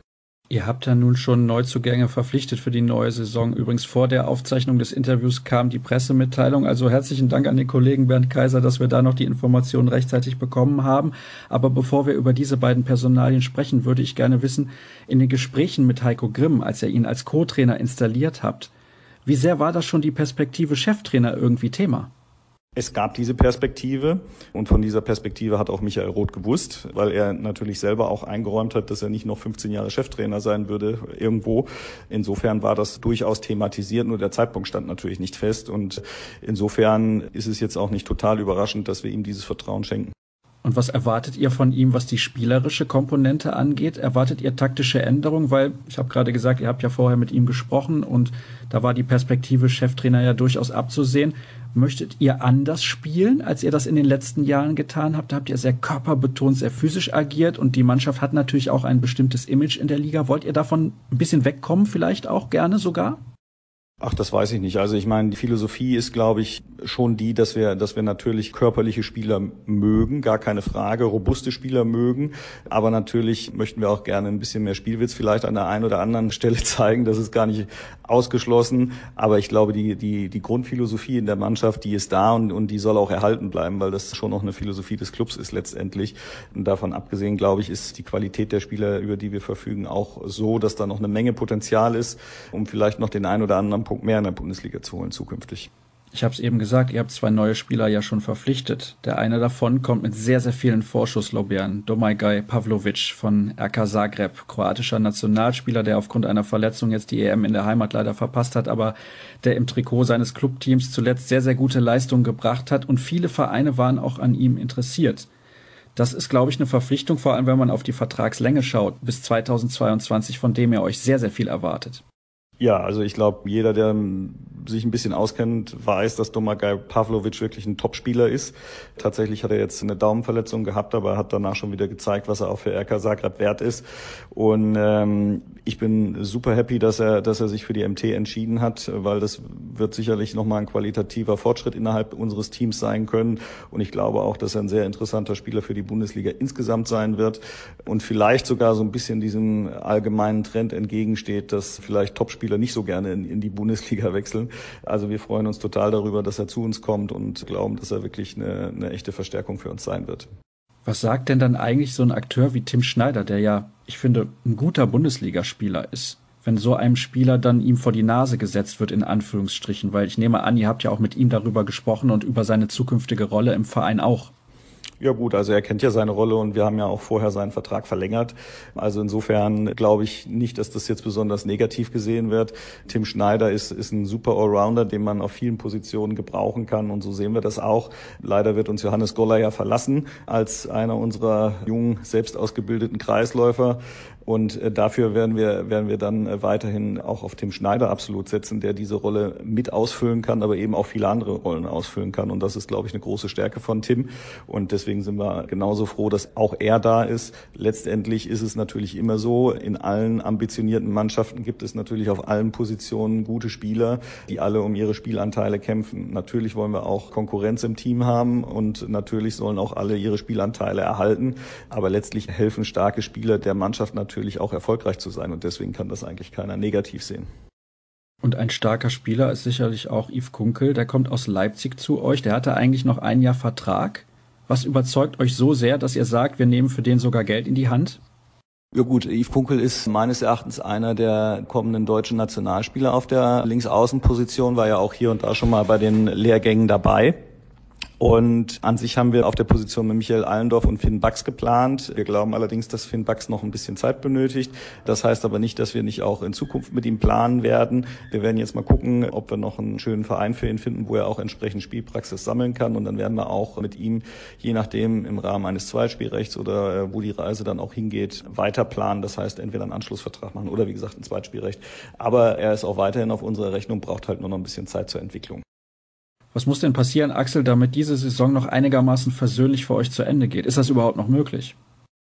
Ihr habt ja nun schon Neuzugänge verpflichtet für die neue Saison. Übrigens vor der Aufzeichnung des Interviews kam die Pressemitteilung. Also herzlichen Dank an den Kollegen Bernd Kaiser, dass wir da noch die Informationen rechtzeitig bekommen haben. Aber bevor wir über diese beiden Personalien sprechen, würde ich gerne wissen, in den Gesprächen mit Heiko Grimm, als ihr ihn als Co-Trainer installiert habt, wie sehr war das schon die Perspektive Cheftrainer irgendwie Thema?
Es gab diese Perspektive und von dieser Perspektive hat auch Michael Roth gewusst, weil er natürlich selber auch eingeräumt hat, dass er nicht noch fünfzehn Jahre Cheftrainer sein würde irgendwo. Insofern war das durchaus thematisiert, nur der Zeitpunkt stand natürlich nicht fest und insofern ist es jetzt auch nicht total überraschend, dass wir ihm dieses Vertrauen schenken.
Und was erwartet ihr von ihm, was die spielerische Komponente angeht? Erwartet ihr taktische Änderungen? Weil, ich habe gerade gesagt, ihr habt ja vorher mit ihm gesprochen und da war die Perspektive Cheftrainer ja durchaus abzusehen. Möchtet ihr anders spielen, als ihr das in den letzten Jahren getan habt? Da habt ihr sehr körperbetont, sehr physisch agiert und die Mannschaft hat natürlich auch ein bestimmtes Image in der Liga. Wollt ihr davon ein bisschen wegkommen, vielleicht auch gerne sogar?
Ach, das weiß ich nicht. Also ich meine, die Philosophie ist, glaube ich, schon die, dass wir, dass wir natürlich körperliche Spieler mögen, gar keine Frage, robuste Spieler mögen. Aber natürlich möchten wir auch gerne ein bisschen mehr Spielwitz vielleicht an der einen oder anderen Stelle zeigen. Das ist gar nicht ausgeschlossen. Aber ich glaube, die, die, die Grundphilosophie in der Mannschaft, die ist da und, und die soll auch erhalten bleiben, weil das schon auch eine Philosophie des Clubs ist letztendlich. Und davon abgesehen, glaube ich, ist die Qualität der Spieler, über die wir verfügen, auch so, dass da noch eine Menge Potenzial ist, um vielleicht noch den einen oder anderen Punkt mehr in der Bundesliga zu holen zukünftig.
Ich habe es eben gesagt, ihr habt zwei neue Spieler ja schon verpflichtet. Der eine davon kommt mit sehr, sehr vielen Vorschusslorbeeren. Domagoj Pavlovic von R K Zagreb, kroatischer Nationalspieler, der aufgrund einer Verletzung jetzt die E M in der Heimat leider verpasst hat, aber der im Trikot seines Clubteams zuletzt sehr, sehr gute Leistungen gebracht hat und viele Vereine waren auch an ihm interessiert. Das ist, glaube ich, eine Verpflichtung, vor allem wenn man auf die Vertragslänge schaut, bis zweitausendzweiundzwanzig, von dem ihr euch sehr, sehr viel erwartet.
Ja, also ich glaube, jeder, der sich ein bisschen auskennt, weiß, dass Domagoj Pavlovic wirklich ein Topspieler ist. Tatsächlich hat er jetzt eine Daumenverletzung gehabt, aber hat danach schon wieder gezeigt, was er auch für R K Zagreb wert ist. Und ähm, ich bin super happy, dass er, dass er sich für die M T entschieden hat, weil das wird sicherlich nochmal ein qualitativer Fortschritt innerhalb unseres Teams sein können. Und ich glaube auch, dass er ein sehr interessanter Spieler für die Bundesliga insgesamt sein wird und vielleicht sogar so ein bisschen diesem allgemeinen Trend entgegensteht, dass vielleicht Topspieler nicht so gerne in, in die Bundesliga wechseln. Also wir freuen uns total darüber, dass er zu uns kommt und glauben, dass er wirklich eine, eine echte Verstärkung für uns sein wird.
Was sagt denn dann eigentlich so ein Akteur wie Tim Schneider, der ja, ich finde, ein guter Bundesligaspieler ist, wenn so einem Spieler dann ihm vor die Nase gesetzt wird, in Anführungsstrichen? Weil ich nehme an, ihr habt ja auch mit ihm darüber gesprochen und über seine zukünftige Rolle im Verein auch.
Ja gut, also er kennt ja seine Rolle und wir haben ja auch vorher seinen Vertrag verlängert. Also insofern glaube ich nicht, dass das jetzt besonders negativ gesehen wird. Tim Schneider ist, ist ein super Allrounder, den man auf vielen Positionen gebrauchen kann und so sehen wir das auch. Leider wird uns Johannes Goller ja verlassen als einer unserer jungen, selbst ausgebildeten Kreisläufer. Und dafür werden wir, werden wir dann weiterhin auch auf Tim Schneider absolut setzen, der diese Rolle mit ausfüllen kann, aber eben auch viele andere Rollen ausfüllen kann. Und das ist, glaube ich, eine große Stärke von Tim. Und deswegen sind wir genauso froh, dass auch er da ist. Letztendlich ist es natürlich immer so, in allen ambitionierten Mannschaften gibt es natürlich auf allen Positionen gute Spieler, die alle um ihre Spielanteile kämpfen. Natürlich wollen wir auch Konkurrenz im Team haben und natürlich sollen auch alle ihre Spielanteile erhalten. Aber letztlich helfen starke Spieler der Mannschaft natürlich auch erfolgreich zu sein und deswegen kann das eigentlich keiner negativ sehen.
Und ein starker Spieler ist sicherlich auch Yves Kunkel, der kommt aus Leipzig zu euch, der hatte eigentlich noch ein Jahr Vertrag. Was überzeugt euch so sehr, dass ihr sagt, wir nehmen für den sogar Geld in die Hand?
Ja gut, Yves Kunkel ist meines Erachtens einer der kommenden deutschen Nationalspieler auf der Linksaußenposition, war ja auch hier und da schon mal bei den Lehrgängen dabei. Und an sich haben wir auf der Position mit Michael Allendorf und Finn Bax geplant. Wir glauben allerdings, dass Finn Bax noch ein bisschen Zeit benötigt. Das heißt aber nicht, dass wir nicht auch in Zukunft mit ihm planen werden. Wir werden jetzt mal gucken, ob wir noch einen schönen Verein für ihn finden, wo er auch entsprechend Spielpraxis sammeln kann. Und dann werden wir auch mit ihm, je nachdem im Rahmen eines Zweitspielrechts oder wo die Reise dann auch hingeht, weiter planen. Das heißt, entweder einen Anschlussvertrag machen oder wie gesagt ein Zweitspielrecht. Aber er ist auch weiterhin auf unserer Rechnung, braucht halt nur noch ein bisschen Zeit zur Entwicklung.
Was muss denn passieren, Axel, damit diese Saison noch einigermaßen versöhnlich für euch zu Ende geht? Ist das überhaupt noch möglich?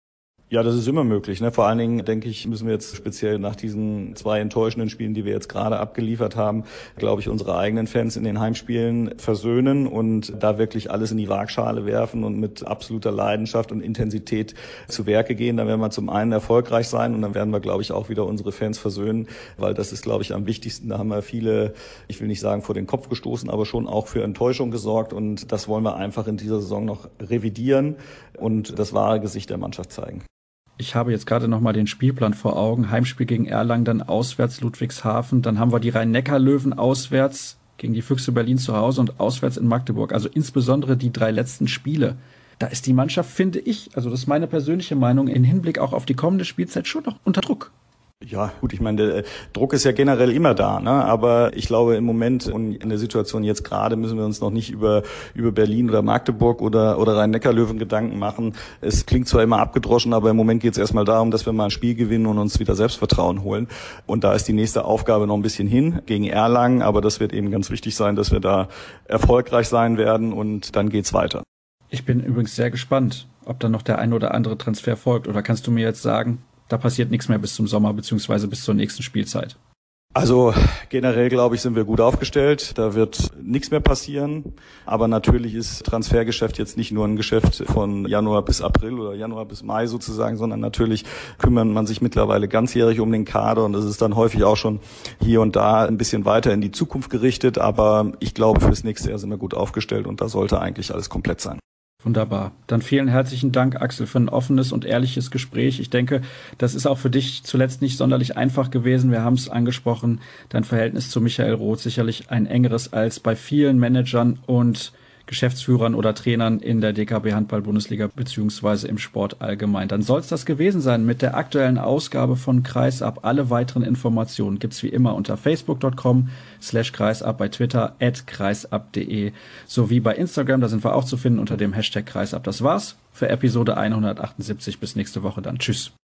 Ja, das ist immer möglich. Ne? Vor allen Dingen, denke ich, müssen wir jetzt speziell nach diesen zwei enttäuschenden Spielen, die wir jetzt gerade abgeliefert haben, glaube ich, unsere eigenen Fans in den Heimspielen versöhnen und da wirklich alles in die Waagschale werfen und mit absoluter Leidenschaft und Intensität zu Werke gehen. Dann werden wir zum einen erfolgreich sein und dann werden wir, glaube ich, auch wieder unsere Fans versöhnen, weil das ist, glaube ich, am wichtigsten. Da haben wir viele, ich will nicht sagen vor den Kopf gestoßen, aber schon auch für Enttäuschung gesorgt und das wollen wir einfach in dieser Saison noch revidieren und das wahre Gesicht der Mannschaft zeigen.
Ich habe jetzt gerade noch mal den Spielplan vor Augen. Heimspiel gegen Erlangen, dann auswärts Ludwigshafen. Dann haben wir die Rhein-Neckar-Löwen auswärts gegen die Füchse Berlin zu Hause und auswärts in Magdeburg. Also insbesondere die drei letzten Spiele. Da ist die Mannschaft, finde ich, also das ist meine persönliche Meinung, im Hinblick auch auf die kommende Spielzeit schon noch unter Druck.
Ja, gut, ich meine, der Druck ist ja generell immer da, ne? Aber ich glaube, im Moment und in der Situation jetzt gerade müssen wir uns noch nicht über über Berlin oder Magdeburg oder oder Rhein-Neckar-Löwen Gedanken machen. Es klingt zwar immer abgedroschen, aber im Moment geht es erstmal darum, dass wir mal ein Spiel gewinnen und uns wieder Selbstvertrauen holen. Und da ist die nächste Aufgabe noch ein bisschen hin gegen Erlangen, aber das wird eben ganz wichtig sein, dass wir da erfolgreich sein werden und dann geht's weiter.
Ich bin übrigens sehr gespannt, ob dann noch der ein oder andere Transfer folgt. Oder kannst du mir jetzt sagen, da passiert nichts mehr bis zum Sommer beziehungsweise bis zur nächsten Spielzeit?
Also generell, glaube ich, sind wir gut aufgestellt. Da wird nichts mehr passieren. Aber natürlich ist Transfergeschäft jetzt nicht nur ein Geschäft von Januar bis April oder Januar bis Mai sozusagen, sondern natürlich kümmert man sich mittlerweile ganzjährig um den Kader und das ist dann häufig auch schon hier und da ein bisschen weiter in die Zukunft gerichtet. Aber ich glaube, fürs nächste Jahr sind wir gut aufgestellt und da sollte eigentlich alles komplett sein.
Wunderbar. Dann vielen herzlichen Dank, Axel, für ein offenes und ehrliches Gespräch. Ich denke, das ist auch für dich zuletzt nicht sonderlich einfach gewesen. Wir haben es angesprochen, dein Verhältnis zu Michael Roth sicherlich ein engeres als bei vielen Managern und Geschäftsführern oder Trainern in der D K B Handball-Bundesliga beziehungsweise im Sport allgemein. Dann soll es das gewesen sein mit der aktuellen Ausgabe von Kreisab. Alle weiteren Informationen gibt's wie immer unter facebook punkt com slash kreisab, bei Twitter at kreisab punkt de sowie bei Instagram, da sind wir auch zu finden unter dem Hashtag Kreisab. Das war's für Episode hundertachtundsiebzig. Bis nächste Woche dann. Tschüss.